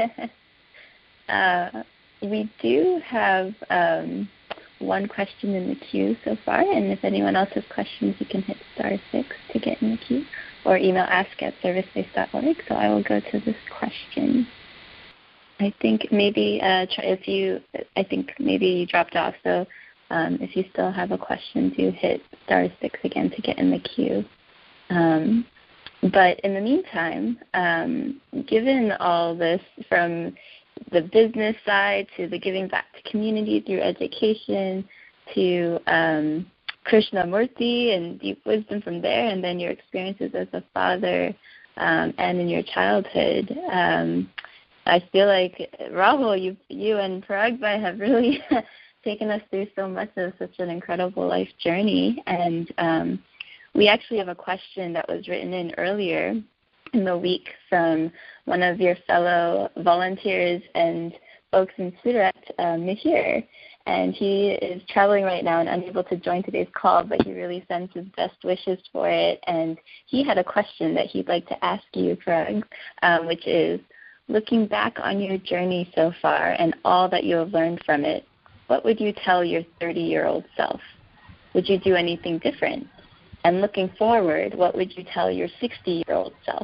uh, we do have um, one question in the queue so far, and if anyone else has questions, you can hit star six to get in the queue, or email ask at servicespace dot org. So I will go to this question. I think maybe uh, try, if you, I think maybe you dropped off. So um, if you still have a question, do hit star six again to get in the queue. Um, but in the meantime, um, given all this from the business side to the giving back to community through education to um, Krishnamurti and deep wisdom from there, and then your experiences as a father um, and in your childhood, um, I feel like, Rahul, you, you and Parag Bhai have really taken us through so much of such an incredible life journey. And um, we actually have a question that was written in earlier in the week from one of your fellow volunteers and folks in Surat, uh, Mihir. And he is traveling right now and unable to join today's call, but he really sends his best wishes for it. And he had a question that he'd like to ask you, Parag, um, which is, looking back on your journey so far and all that you have learned from it, what would you tell your thirty-year-old self? Would you do anything different? And looking forward, what would you tell your sixty-year-old self?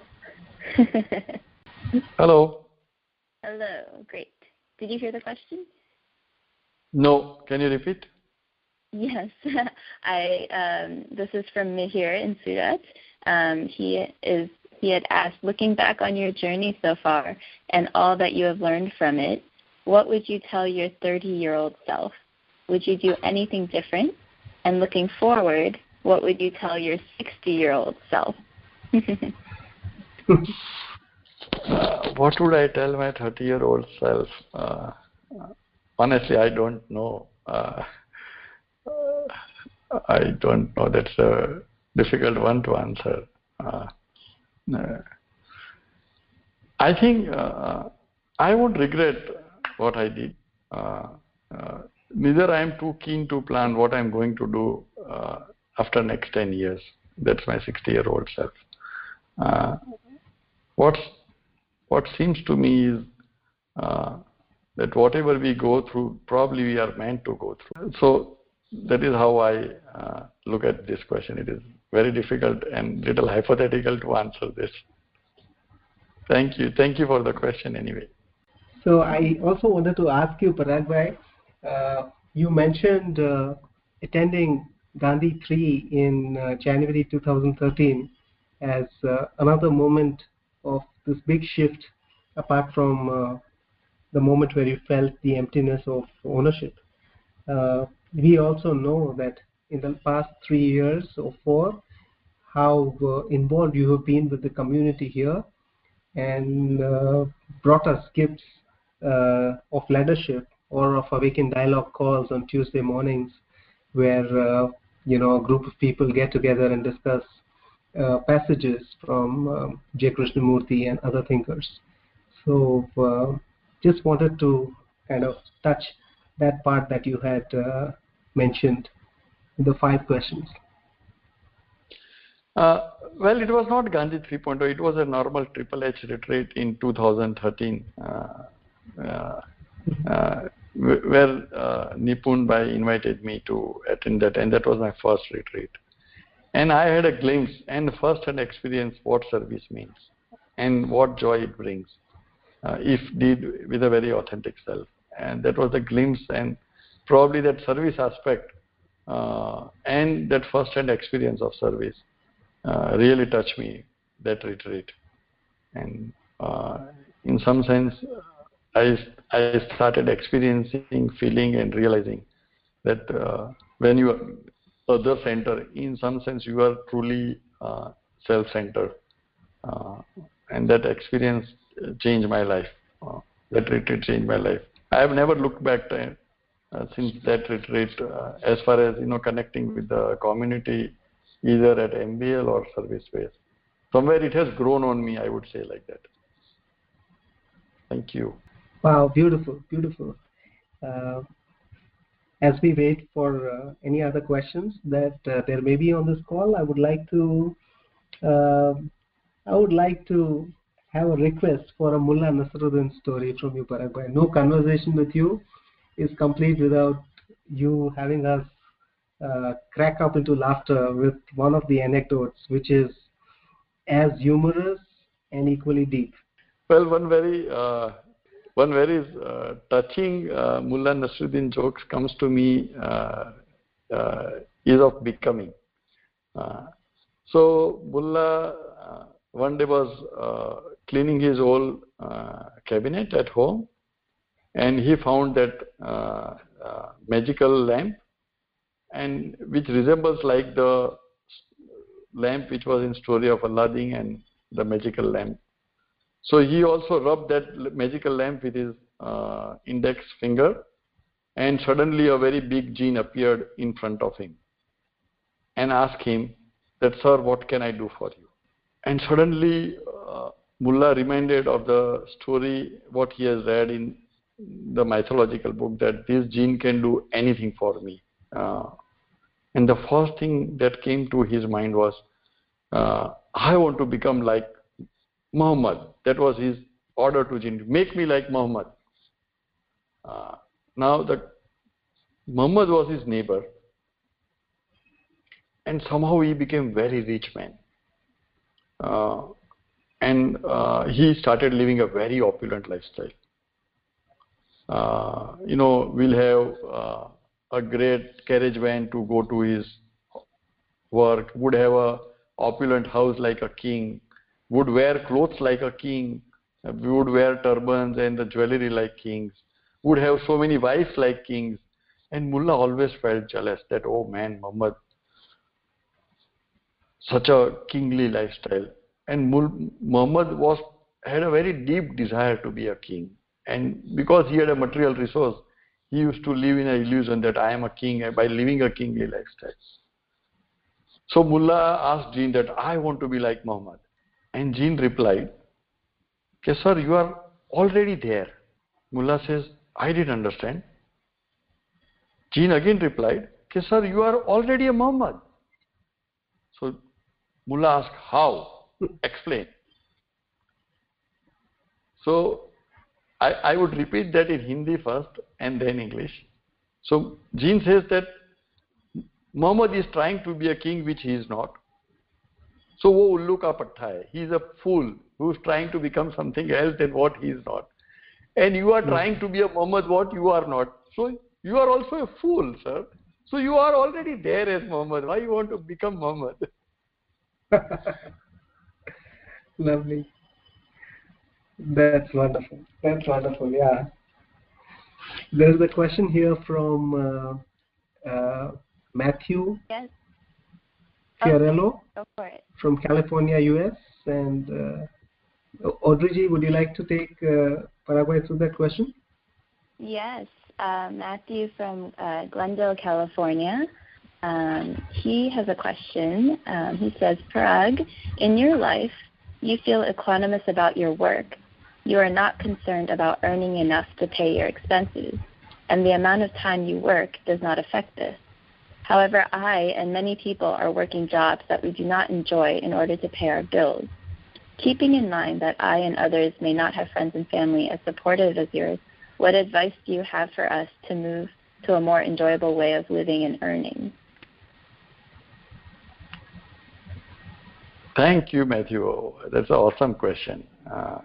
Hello. Hello. Great. Did you hear the question? No. Can you repeat? Yes. I. Um, this is from Mihir in Surat. Um, he is. He had asked, looking back on your journey so far and all that you have learned from it, what would you tell your thirty-year-old self? Would you do anything different? And looking forward, what would you tell your sixty-year-old self? uh, what would I tell my thirty-year-old self? Uh, honestly, I don't know. Uh, I don't know. That's a difficult one to answer. Uh, uh, I think uh, I won't regret what I did. Uh, uh, neither I am too keen to plan what I'm going to do uh, after next ten years. That's my sixty-year-old self. Uh, what's, what seems to me is uh, that whatever we go through, probably we are meant to go through. So that is how I uh, look at this question. It is very difficult and little hypothetical to answer this. Thank you. Thank you for the question anyway. So I also wanted to ask you, Parag Bhai, uh, you mentioned uh, attending Gandhi three in uh, January two thousand thirteen as uh, another moment of this big shift apart from uh, the moment where you felt the emptiness of ownership. Uh, we also know that in the past three years or four, how uh, involved you have been with the community here and uh, brought us gifts uh, of leadership or of Awaken Dialogue calls on Tuesday mornings where uh, you know a group of people get together and discuss uh, passages from um, J. Krishnamurti and other thinkers. So uh, just wanted to kind of touch that part that you had uh, mentioned in the five questions. Uh, well, it was not Gandhi three point oh. It was a normal Triple H retreat in two thousand thirteen, uh, uh, uh, where uh, Nipun Bhai invited me to attend that, and that was my first retreat. And I had a glimpse and first-hand experience what service means and what joy it brings, uh, if did with a very authentic self. And that was the glimpse, and probably that service aspect uh, and that first-hand experience of service Uh, really touched me, that retreat. And uh, in some sense, I, I started experiencing, feeling and realizing that uh, when you are other-centered, in some sense you are truly uh, self-centered. Uh, and that experience changed my life. Uh, that retreat changed my life. I have never looked back to, uh, since that retreat uh, as far as, you know, connecting with the community, either at M B L or service space. Somewhere it has grown on me, I would say like that. Thank you. Wow, beautiful, beautiful. Uh, as we wait for uh, any other questions that uh, there may be on this call, I would like to uh, I would like to have a request for a Mullah Nasruddin story from you, Parag Bhai. No conversation with you is complete without you having us Uh, crack up into laughter with one of the anecdotes, which is as humorous and equally deep. Well, one very uh, one very uh, touching uh, Mullah Nasruddin jokes comes to me uh, uh, is of becoming. Uh, so Mullah uh, one day was uh, cleaning his old uh, cabinet at home, and he found that uh, uh, magical lamp, and which resembles like the lamp which was in story of Aladdin and the magical lamp. So he also rubbed that magical lamp with his uh, index finger, and suddenly a very big jinn appeared in front of him and asked him that, "Sir, what can I do for you?" And suddenly uh, Mullah reminded of the story what he has read in the mythological book, that this jinn can do anything for me. Uh, and the first thing that came to his mind was, uh, I want to become like Muhammad. That was his order to jinn, make me like Muhammad. Uh, now, the Muhammad was his neighbor, and somehow he became very rich man. Uh, and uh, he started living a very opulent lifestyle. Uh, you know, we'll have uh, a great carriage van to go to his work, would have a opulent house like a king, would wear clothes like a king, would wear turbans and the jewelry like kings, would have so many wives like kings. And Mullah always felt jealous that, oh man, Muhammad, such a kingly lifestyle. and Muhammad was had a very deep desire to be a king. And because he had a material resource, he used to live in an illusion that I am a king, and by living a kingly lifestyle. So Mullah asked Jinn that I want to be like Muhammad. And Jinn replied, okay, sir, you are already there. Mullah says, I didn't understand. Jinn again replied, okay, sir, you are already a Muhammad. So Mullah asked, how? Explain. So I, I would repeat that in Hindi first and then English. So Jinn says that Muhammad is trying to be a king which he is not. So wo ullu ka patta hai. He is a fool who is trying to become something else than what he is not. And you are trying to be a Muhammad what you are not. So you are also a fool, sir. So you are already there as Muhammad. Why you want to become Muhammad? Lovely. That's wonderful. That's wonderful, yeah. There's a question here from uh, uh, Matthew yes. Fiorello okay. Go for it. From California, U S. And uh, Audrey ji, would you like to take uh, Paraguay through that question? Yes. Uh, Matthew from uh, Glendale, California. Um, he has a question. Um, he says, Parag, in your life, you feel equanimous about your work. You are not concerned about earning enough to pay your expenses, and the amount of time you work does not affect this. However, I and many people are working jobs that we do not enjoy in order to pay our bills. Keeping in mind that I and others may not have friends and family as supportive as yours, what advice do you have for us to move to a more enjoyable way of living and earning? Thank you, Matthew. That's an awesome question. Uh,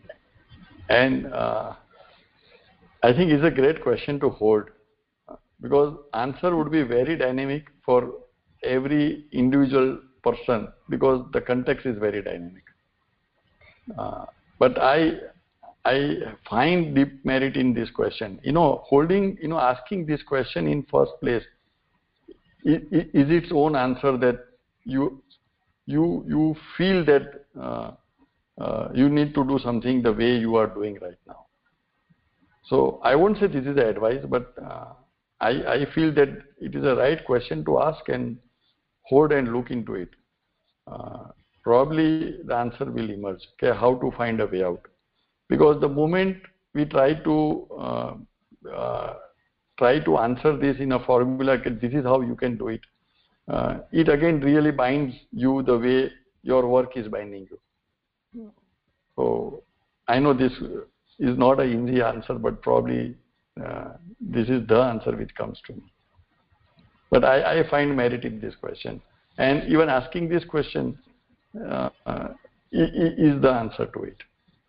and uh, I think it's a great question to hold uh, because answer would be very dynamic for every individual person because the context is very dynamic. Uh, but I I find deep merit in this question. You know, holding, you know, asking this question in first place is, is its own answer that you you you feel that uh, uh, you need to do something the way you are doing right now. So I won't say this is the advice, but uh, I, I feel that it is a right question to ask and hold and look into it. Uh, probably the answer will emerge, okay, how to find a way out. Because the moment we try to uh, uh, try to answer this in a formula, okay, this is how you can do it, Uh, it again really binds you the way your work is binding you. So I know this is not an easy answer, but probably uh, this is the answer which comes to me. But I, I find merit in this question. And even asking this question uh, uh, is the answer to it.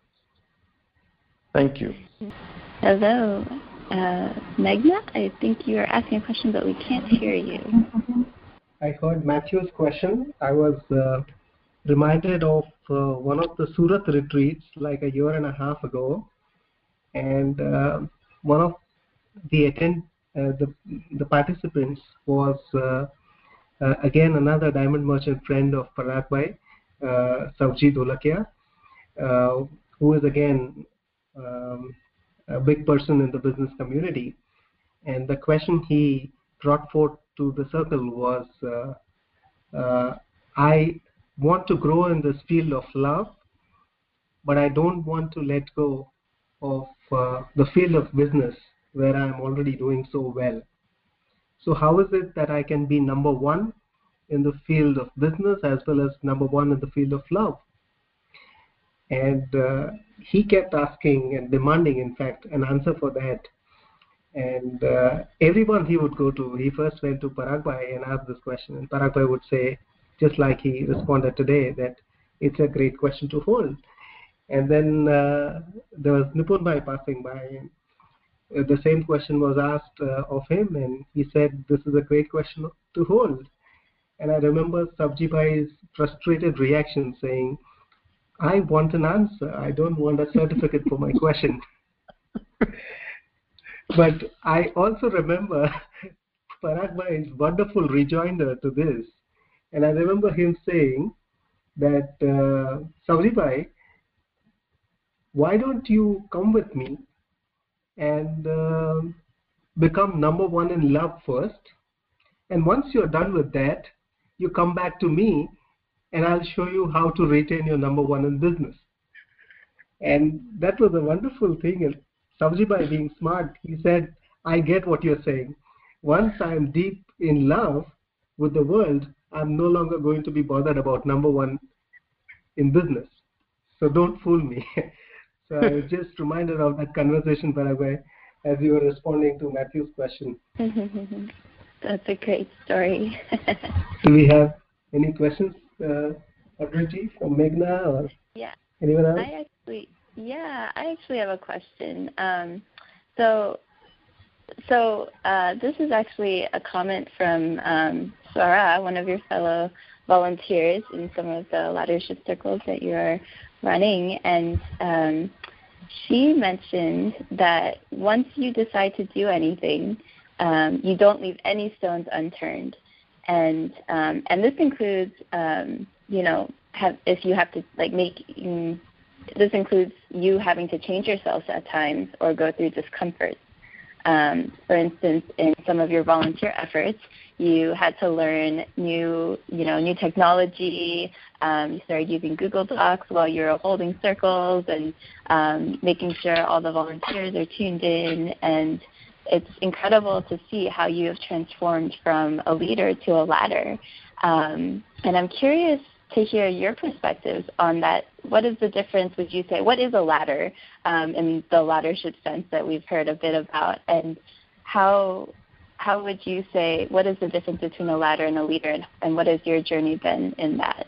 Thank you. Hello. Uh, Meghna, I think you are asking a question, but we can't hear you. I heard Matthew's question. I was uh, reminded of uh, one of the Surat retreats like a year and a half ago, and uh, one of the attend uh, the the participants was uh, uh, again another diamond merchant friend of Parag Bhai, uh, Savji Dholakia, uh, who is again um, a big person in the business community, and the question he brought forth to the circle was, uh, uh, I want to grow in this field of love, but I don't want to let go of uh, the field of business where I'm already doing so well. So how is it that I can be number one in the field of business as well as number one in the field of love? And uh, he kept asking and demanding, in fact, an answer for that. And uh, everyone he would go to, he first went to Parag Bhai and asked this question. And Parag Bhai would say, just like he responded today, that it's a great question to hold. And then uh, there was Nipun Bhai passing by, and the same question was asked uh, of him, and he said, this is a great question to hold. And I remember Savji Bhai's frustrated reaction saying, I want an answer. I don't want a certificate for my question. But I also remember Parag Bhai's wonderful rejoinder to this. And I remember him saying that, uh, Sauribhai, why don't you come with me and uh, become number one in love first? And once you're done with that, you come back to me and I'll show you how to retain your number one in business. And that was a wonderful thing. And Sauribhai, being smart, he said, I get what you're saying. Once I'm deep in love with the world, I'm no longer going to be bothered about number one in business. So don't fool me. So I was just reminded of that conversation, Paraguay, as you were responding to Matthew's question. That's a great story. Do we have any questions, uh, Adriji, from Meghna or yeah. anyone else? I actually, yeah, I actually have a question. Um, so, so uh, this is actually a comment from um, Swara, one of your fellow volunteers in some of the laddership circles that you are running, and um, she mentioned that once you decide to do anything, um, you don't leave any stones unturned, and um, and this includes, um, you know, have, if you have to like make. Um, this includes you having to change yourselves at times or go through discomfort. Um, for instance, in some of your volunteer efforts, you had to learn new, you know, new technology. Um, you started using Google Docs while you were holding circles and um, making sure all the volunteers are tuned in. And it's incredible to see how you have transformed from a leader to a ladder. Um, and I'm curious to hear your perspectives on that. What is the difference, would you say? What is a ladder um, in the laddership sense that we've heard a bit about? And how how would you say, what is the difference between a ladder and a leader, and, and what has your journey been in that?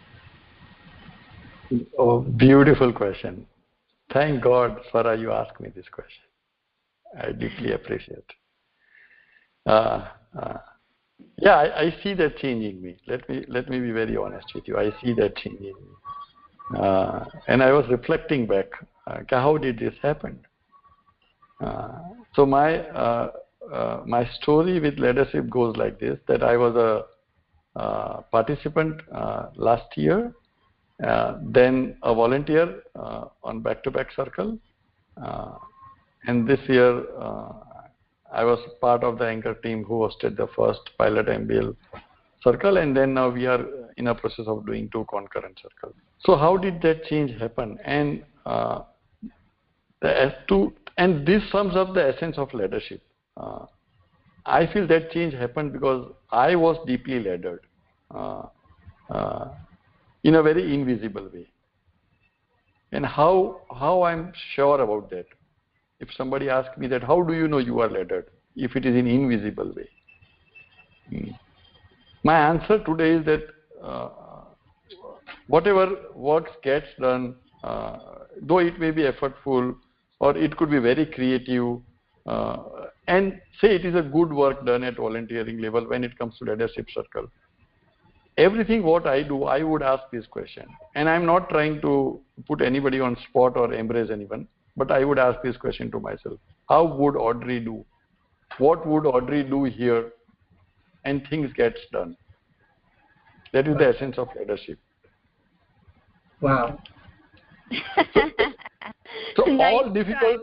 Oh, beautiful question. Thank God, Swara, you asked me this question. I deeply appreciate it. Uh, uh, yeah, I, I see that change in me. Let me let me be very honest with you. I see that change in me. Uh, and I was reflecting back, uh, how did this happen? Uh, so my uh, uh, my story with leadership goes like this: that I was a uh, participant uh, last year, uh, then a volunteer uh, on back-to-back circle, uh, and this year uh, I was part of the anchor team who hosted the first pilot M B L circle, and then now we are in a process of doing two concurrent circles. So how did that change happen? And uh, the to and this sums up the essence of leadership. Uh, I feel that change happened because I was deeply laddered uh, uh, in a very invisible way. And how how I'm sure about that? If somebody asks me that, how do you know you are laddered if it is in invisible way? Hmm. My answer today is that uh, whatever work gets done, uh, though it may be effortful or it could be very creative, uh, and say it is a good work done at volunteering level when it comes to leadership circle, everything what I do, I would ask this question. And I'm not trying to put anybody on spot or embrace anyone, but I would ask this question to myself. How would Audrey do? What would Audrey do here? And things gets done. That is the essence of leadership. Wow. So, so nice all difficult,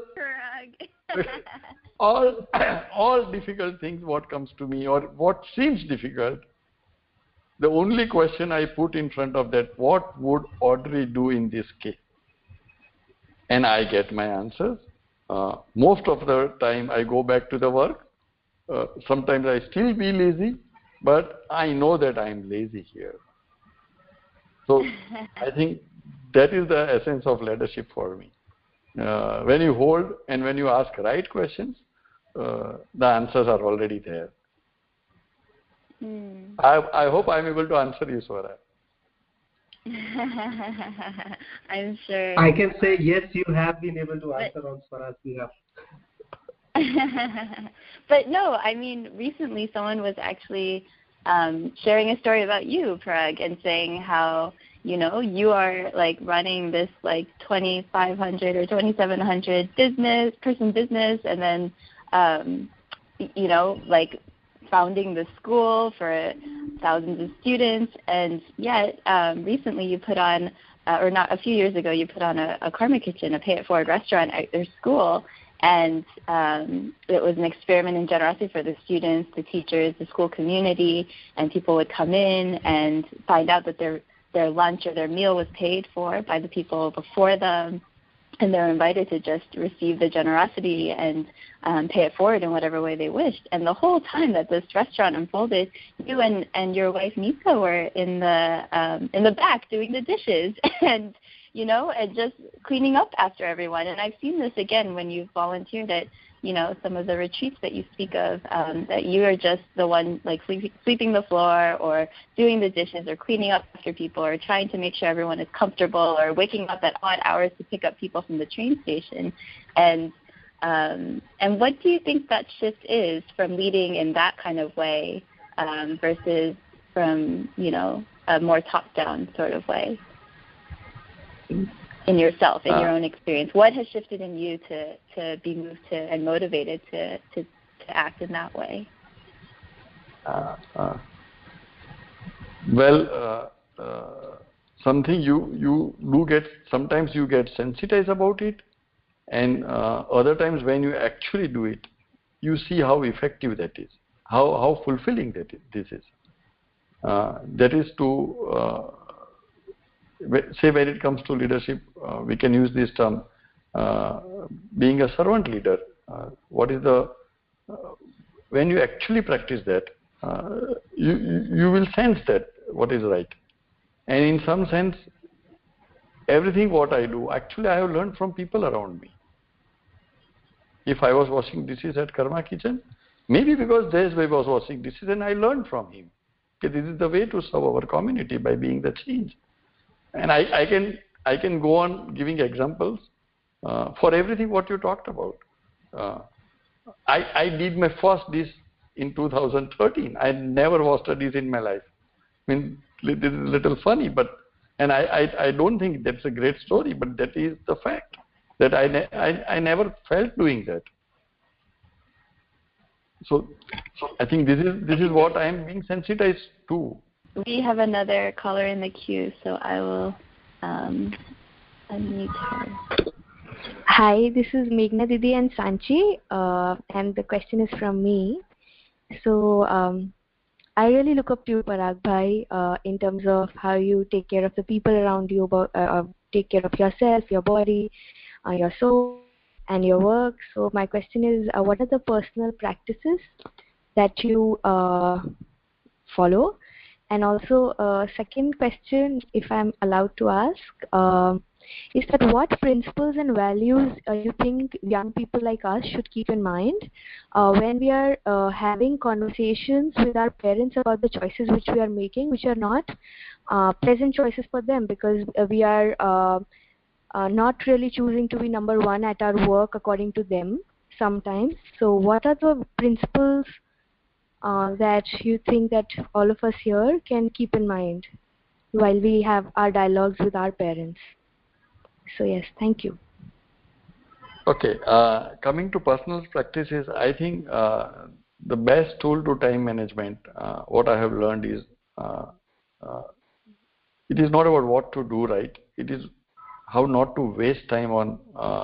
all all difficult things what comes to me or what seems difficult, the only question I put in front of that, what would Audrey do in this case? And I get my answers. Uh, most of the time I go back to the work. Uh, sometimes I still be lazy, but I know that I am lazy here. So I think that is the essence of leadership for me. Uh, when you hold and when you ask right questions, uh, the answers are already there. Mm. I, I hope I'm able to answer you, Swara. I'm sure. I can say yes, you have been able to answer but, on Swara's behalf. But no, I mean, recently someone was actually um, sharing a story about you, Parag, and saying how, you know, you are like running this like twenty-five hundred or twenty-seven hundred business, person business, and then, um, you know, like founding the school for thousands of students, and yet um, recently you put on, uh, or not a few years ago, you put on a, a Karma Kitchen, a pay-it-forward restaurant at their school, and um, it was an experiment in generosity for the students, the teachers, the school community, and people would come in and find out that their their lunch or their meal was paid for by the people before them, and they're invited to just receive the generosity and um, pay it forward in whatever way they wished. And the whole time that this restaurant unfolded, you and, and your wife Nisa were in the um, in the back doing the dishes and you know and just cleaning up after everyone. And I've seen this again when you've volunteered at you know some of the retreats that you speak of, um, that you are just the one like sleep, sweeping the floor or doing the dishes or cleaning up after people or trying to make sure everyone is comfortable or waking up at odd hours to pick up people from the train station. And um, and what do you think that shift is from leading in that kind of way um, versus from you know a more top-down sort of way in yourself, in uh, your own experience? What has shifted in you to, to be moved to and motivated to, to, to act in that way? Uh, uh, well, uh, uh, something you, you do get, sometimes you get sensitized about it, and uh, other times when you actually do it, you see how effective that is, how, how fulfilling that is, this is. Uh, that is to uh, say when it comes to leadership, uh, we can use this term, uh, being a servant leader. Uh, what is the, uh, when you actually practice that, uh, you, you will sense that what is right. And in some sense, everything what I do, actually I have learned from people around me. If I was washing dishes at Karma Kitchen, maybe because Desh Bhai was washing dishes and I learned from him. Okay, this is the way to serve our community, by being the change. And I, I can I can go on giving examples uh, for everything what you talked about. Uh, I, I did my first dish in two thousand thirteen. I never washed a dish in my life. I mean, this is a little funny, but and I, I, I don't think that's a great story, but that is the fact that I, ne I, I never felt doing that. So, so I think this is this is what I am being sensitized to. We have another caller in the queue, so I will um, unmute her. Hi, this is Meghna Didi and Sanchi, uh, and the question is from me. So um, I really look up to you, Parag Bhai, uh, in terms of how you take care of the people around you, about, uh, take care of yourself, your body, uh, your soul, and your work. So my question is, uh, what are the personal practices that you uh, follow? And also, uh, second question, if I'm allowed to ask, uh, is that what principles and values uh, you think young people like us should keep in mind uh, when we are uh, having conversations with our parents about the choices which we are making, which are not uh, pleasant choices for them, because uh, we are uh, uh, not really choosing to be number one at our work according to them sometimes. So what are the principles Uh, that you think that all of us here can keep in mind while we have our dialogues with our parents? So yes, thank you. Okay, uh, coming to personal practices, I think uh, the best tool to time management, uh, what I have learned is, uh, uh, it is not about what to do right, it is how not to waste time on uh,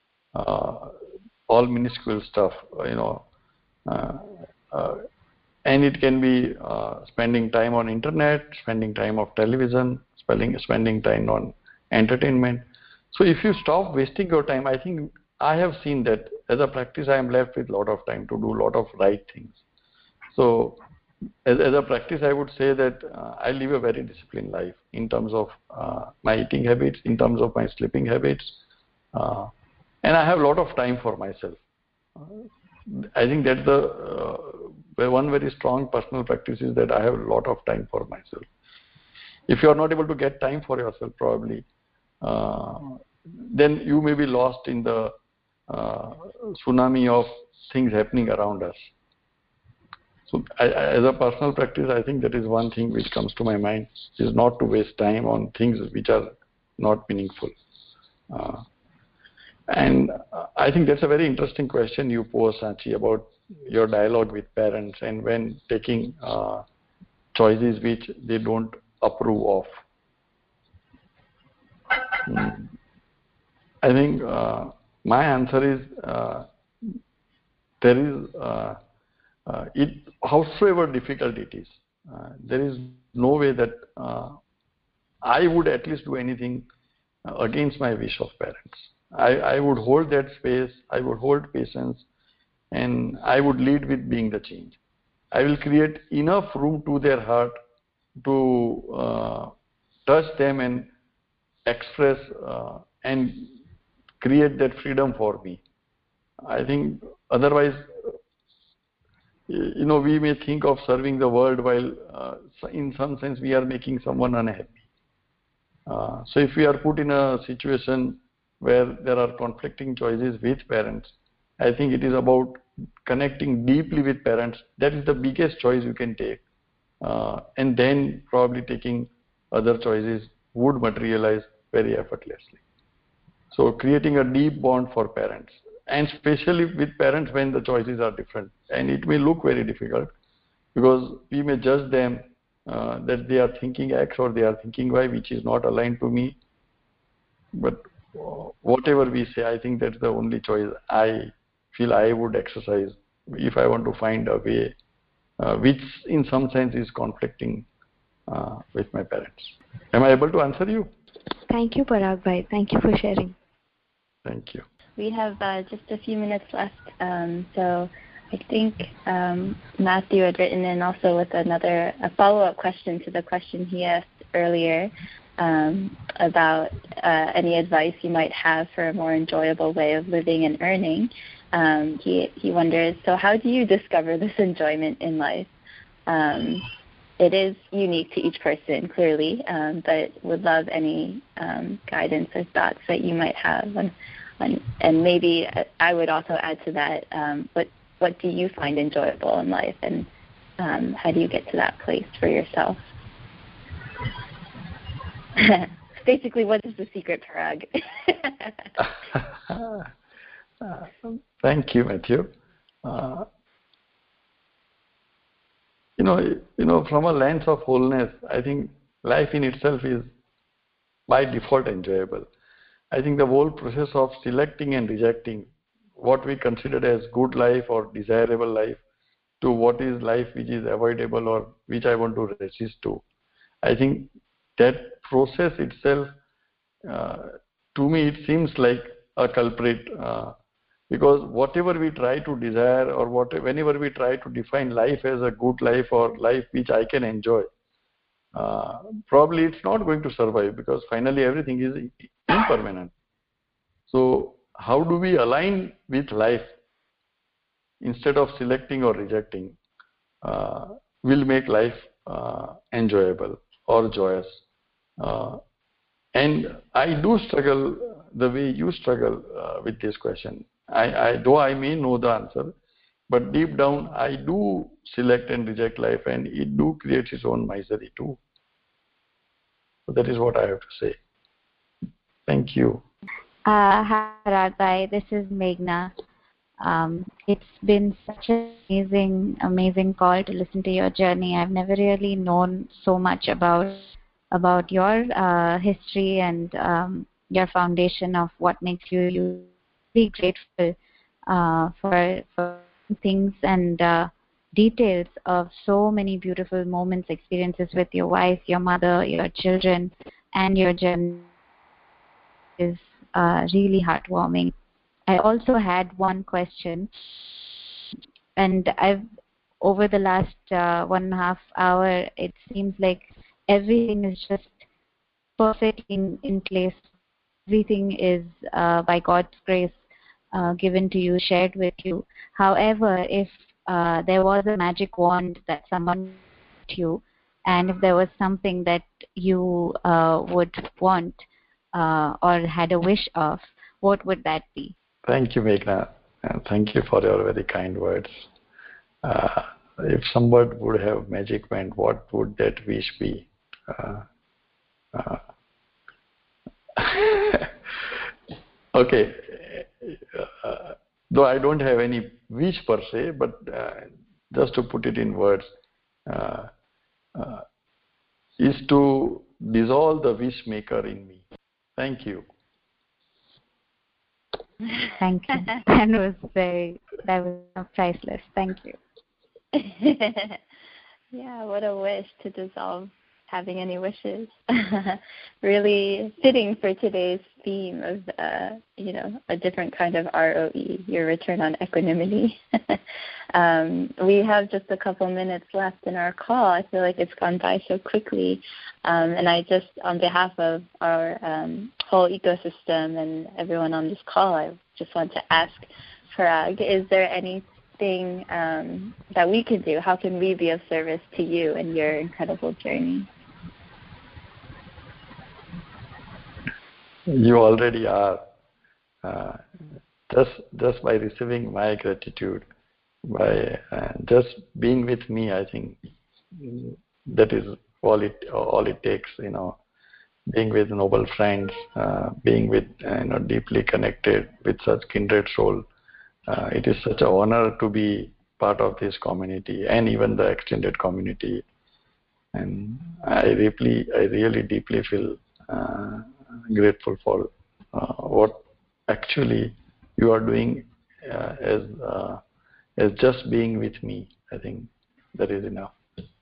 uh, all minuscule stuff, you know. Uh, uh, And it can be uh, spending time on internet, spending time on television, spending, spending time on entertainment. So if you stop wasting your time, I think I have seen that as a practice, I am left with a lot of time to do a lot of right things. So as, as a practice, I would say that uh, I live a very disciplined life in terms of uh, my eating habits, in terms of my sleeping habits. Uh, and I have a lot of time for myself. Uh, I think that's the uh, one very strong personal practice is that I have a lot of time for myself. If you are not able to get time for yourself, probably, uh, then you may be lost in the uh, tsunami of things happening around us. So I, I, as a personal practice, I think that is one thing which comes to my mind, is not to waste time on things which are not meaningful. Uh, And I think that's a very interesting question you pose, Sanchi, about your dialogue with parents and when taking uh, choices which they don't approve of? Mm. I think uh, my answer is uh, there is uh, uh, it howsoever difficult it is, uh, there is no way that uh, I would at least do anything uh, against my wish of parents. I, I would hold that space, I would hold patience, and I would lead with being the change. I will create enough room to their heart to uh, touch them and express uh, and create that freedom for me. I think otherwise, you know, we may think of serving the world while uh, in some sense we are making someone unhappy. Uh, so if we are put in a situation where there are conflicting choices with parents, I think it is about connecting deeply with parents. That is the biggest choice you can take. Uh, and then probably taking other choices would materialize very effortlessly. So creating a deep bond for parents, and especially with parents when the choices are different. And it may look very difficult because we may judge them uh, that they are thinking X or they are thinking Y, which is not aligned to me. But uh, whatever we say, I think that's the only choice I feel I would exercise if I want to find a way uh, which in some sense is conflicting uh, with my parents. Am I able to answer you? Thank you, Parag Bhai. Thank you for sharing. Thank you. We have uh, just a few minutes left, um, so I think um, Matthew had written in also with another a follow-up question to the question he asked earlier um, about uh, any advice you might have for a more enjoyable way of living and earning. Um, he he wonders, so how do you discover this enjoyment in life? Um, it is unique to each person, clearly, um, but would love any um, guidance or thoughts that you might have on. And maybe I would also add to that, um, what what do you find enjoyable in life, and um, how do you get to that place for yourself? Basically, what is the secret, Parag? Thank you, Matthew. Uh, you know, you know, from a lens of wholeness, I think life in itself is by default enjoyable. I think the whole process of selecting and rejecting what we consider as good life or desirable life to what is life which is avoidable or which I want to resist to, I think that process itself, uh, to me, it seems like a culprit uh, because whatever we try to desire or what, whenever we try to define life as a good life or life which I can enjoy, uh, probably it's not going to survive because finally everything is impermanent. So how do we align with life instead of selecting or rejecting uh, will make life uh, enjoyable or joyous. Uh, and I do struggle the way you struggle uh, with this question. I, I though I may know the answer, but deep down I do select and reject life, and it do create its own misery too. So that is what I have to say. Thank you. Uh, hi, Parag Bhai. This is Meghna. Um, it's been such an amazing, amazing call to listen to your journey. I've never really known so much about about your uh, history and um, your foundation of what makes you, you really grateful uh, for, for things and uh, details of so many beautiful moments, experiences with your wife, your mother, your children, and your journey is uh, really heartwarming. I also had one question, and I've over the last uh, one and a half hour, it seems like everything is just perfect in, in place. Everything is uh, by God's grace uh, given to you, shared with you. However, if uh, there was a magic wand that someone gave you, and if there was something that you uh, would want uh, or had a wish of, what would that be? Thank you, Meghna, and thank you for your very kind words. Uh, if someone would have magic wand, what would that wish be? Uh, uh, okay, uh, though I don't have any wish per se, but uh, just to put it in words, uh, uh, is to dissolve the wish maker in me. Thank you. Thank you. That was very, that was priceless. Thank you. Yeah, what a wish to dissolve having any wishes. Really fitting for today's theme of, uh, you know, a different kind of R O E, your return on equanimity. um, we have just a couple minutes left in our call. I feel like it's gone by so quickly. Um, and I just, on behalf of our um, whole ecosystem and everyone on this call, I just want to ask Parag, is there anything um, that we can do? How can we be of service to you in your incredible journey? You already are. Uh, just just by receiving my gratitude, by uh, just being with me, I think that is all it all it takes. You know, being with noble friends, uh, being with uh, you know deeply connected with such kindred soul. Uh, it is such an honor to be part of this community and even the extended community. And I deeply, I really deeply feel uh, grateful for uh, what actually you are doing uh, as uh, as just being with me. I think that is enough.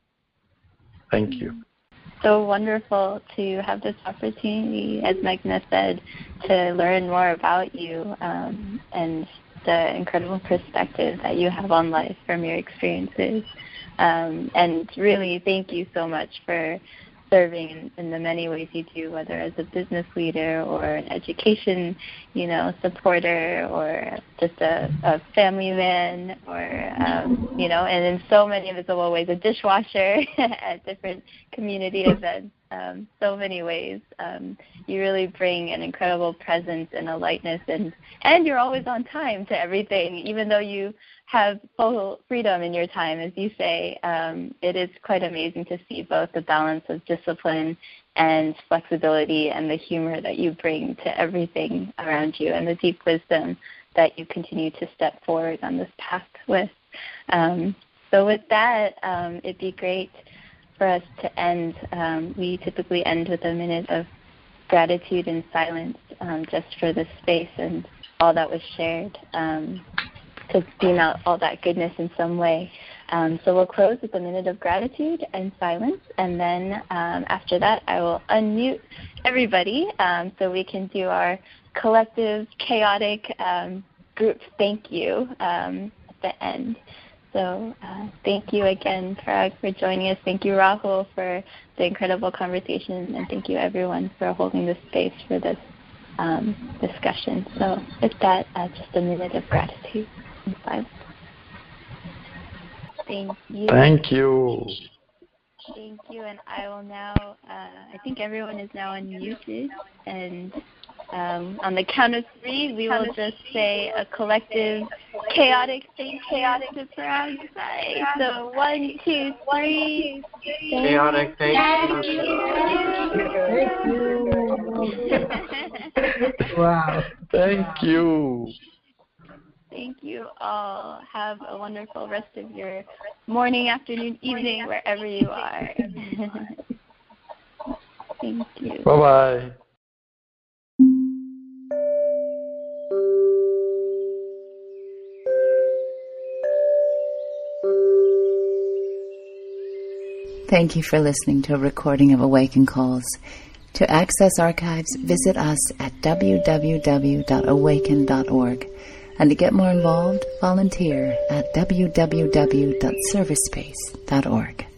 Thank you. So wonderful to have this opportunity, as Meghna said, to learn more about you um, and the incredible perspective that you have on life from your experiences. Um, and really, thank you so much for serving in, in the many ways you do, whether as a business leader or an education, you know, supporter, or just a, a family man, or um, you know, and in so many visible ways, a dishwasher at different community events. Um, so many ways. Um, you really bring an incredible presence and a lightness, and and you're always on time to everything, even though you have full freedom in your time, as you say. Um, it is quite amazing to see both the balance of discipline and flexibility and the humor that you bring to everything around you, and the deep wisdom that you continue to step forward on this path with. Um, so with that, um, it'd be great for us to end. Um, we typically end with a minute of gratitude and silence, um, just for the space and all that was shared, um, to beam out all that goodness in some way. Um, so we'll close with a minute of gratitude and silence, and then um, after that I will unmute everybody um, so we can do our collective, chaotic um, group thank you um, at the end. So uh, thank you again, Parag, for joining us. Thank you, Rahul, for the incredible conversation, and thank you, everyone, for holding the space for this um, discussion. So with that, uh, just a minute of gratitude and silence. Thank you. Thank you. Thank you, and I will now, uh, I think everyone is now unmuted, and um, on the count of three, we will just say a collective, chaotic thank chaotic to Parag. So one, two, three. Chaotic thank you. Wow. Thank you. Thank you all. Have a wonderful rest of your morning, afternoon, evening, wherever you are. Thank you. Bye-bye. Thank you for listening to a recording of Awaken Calls. To access archives, visit us at w w w dot awaken dot org. And to get more involved, volunteer at w w w dot service space dot org.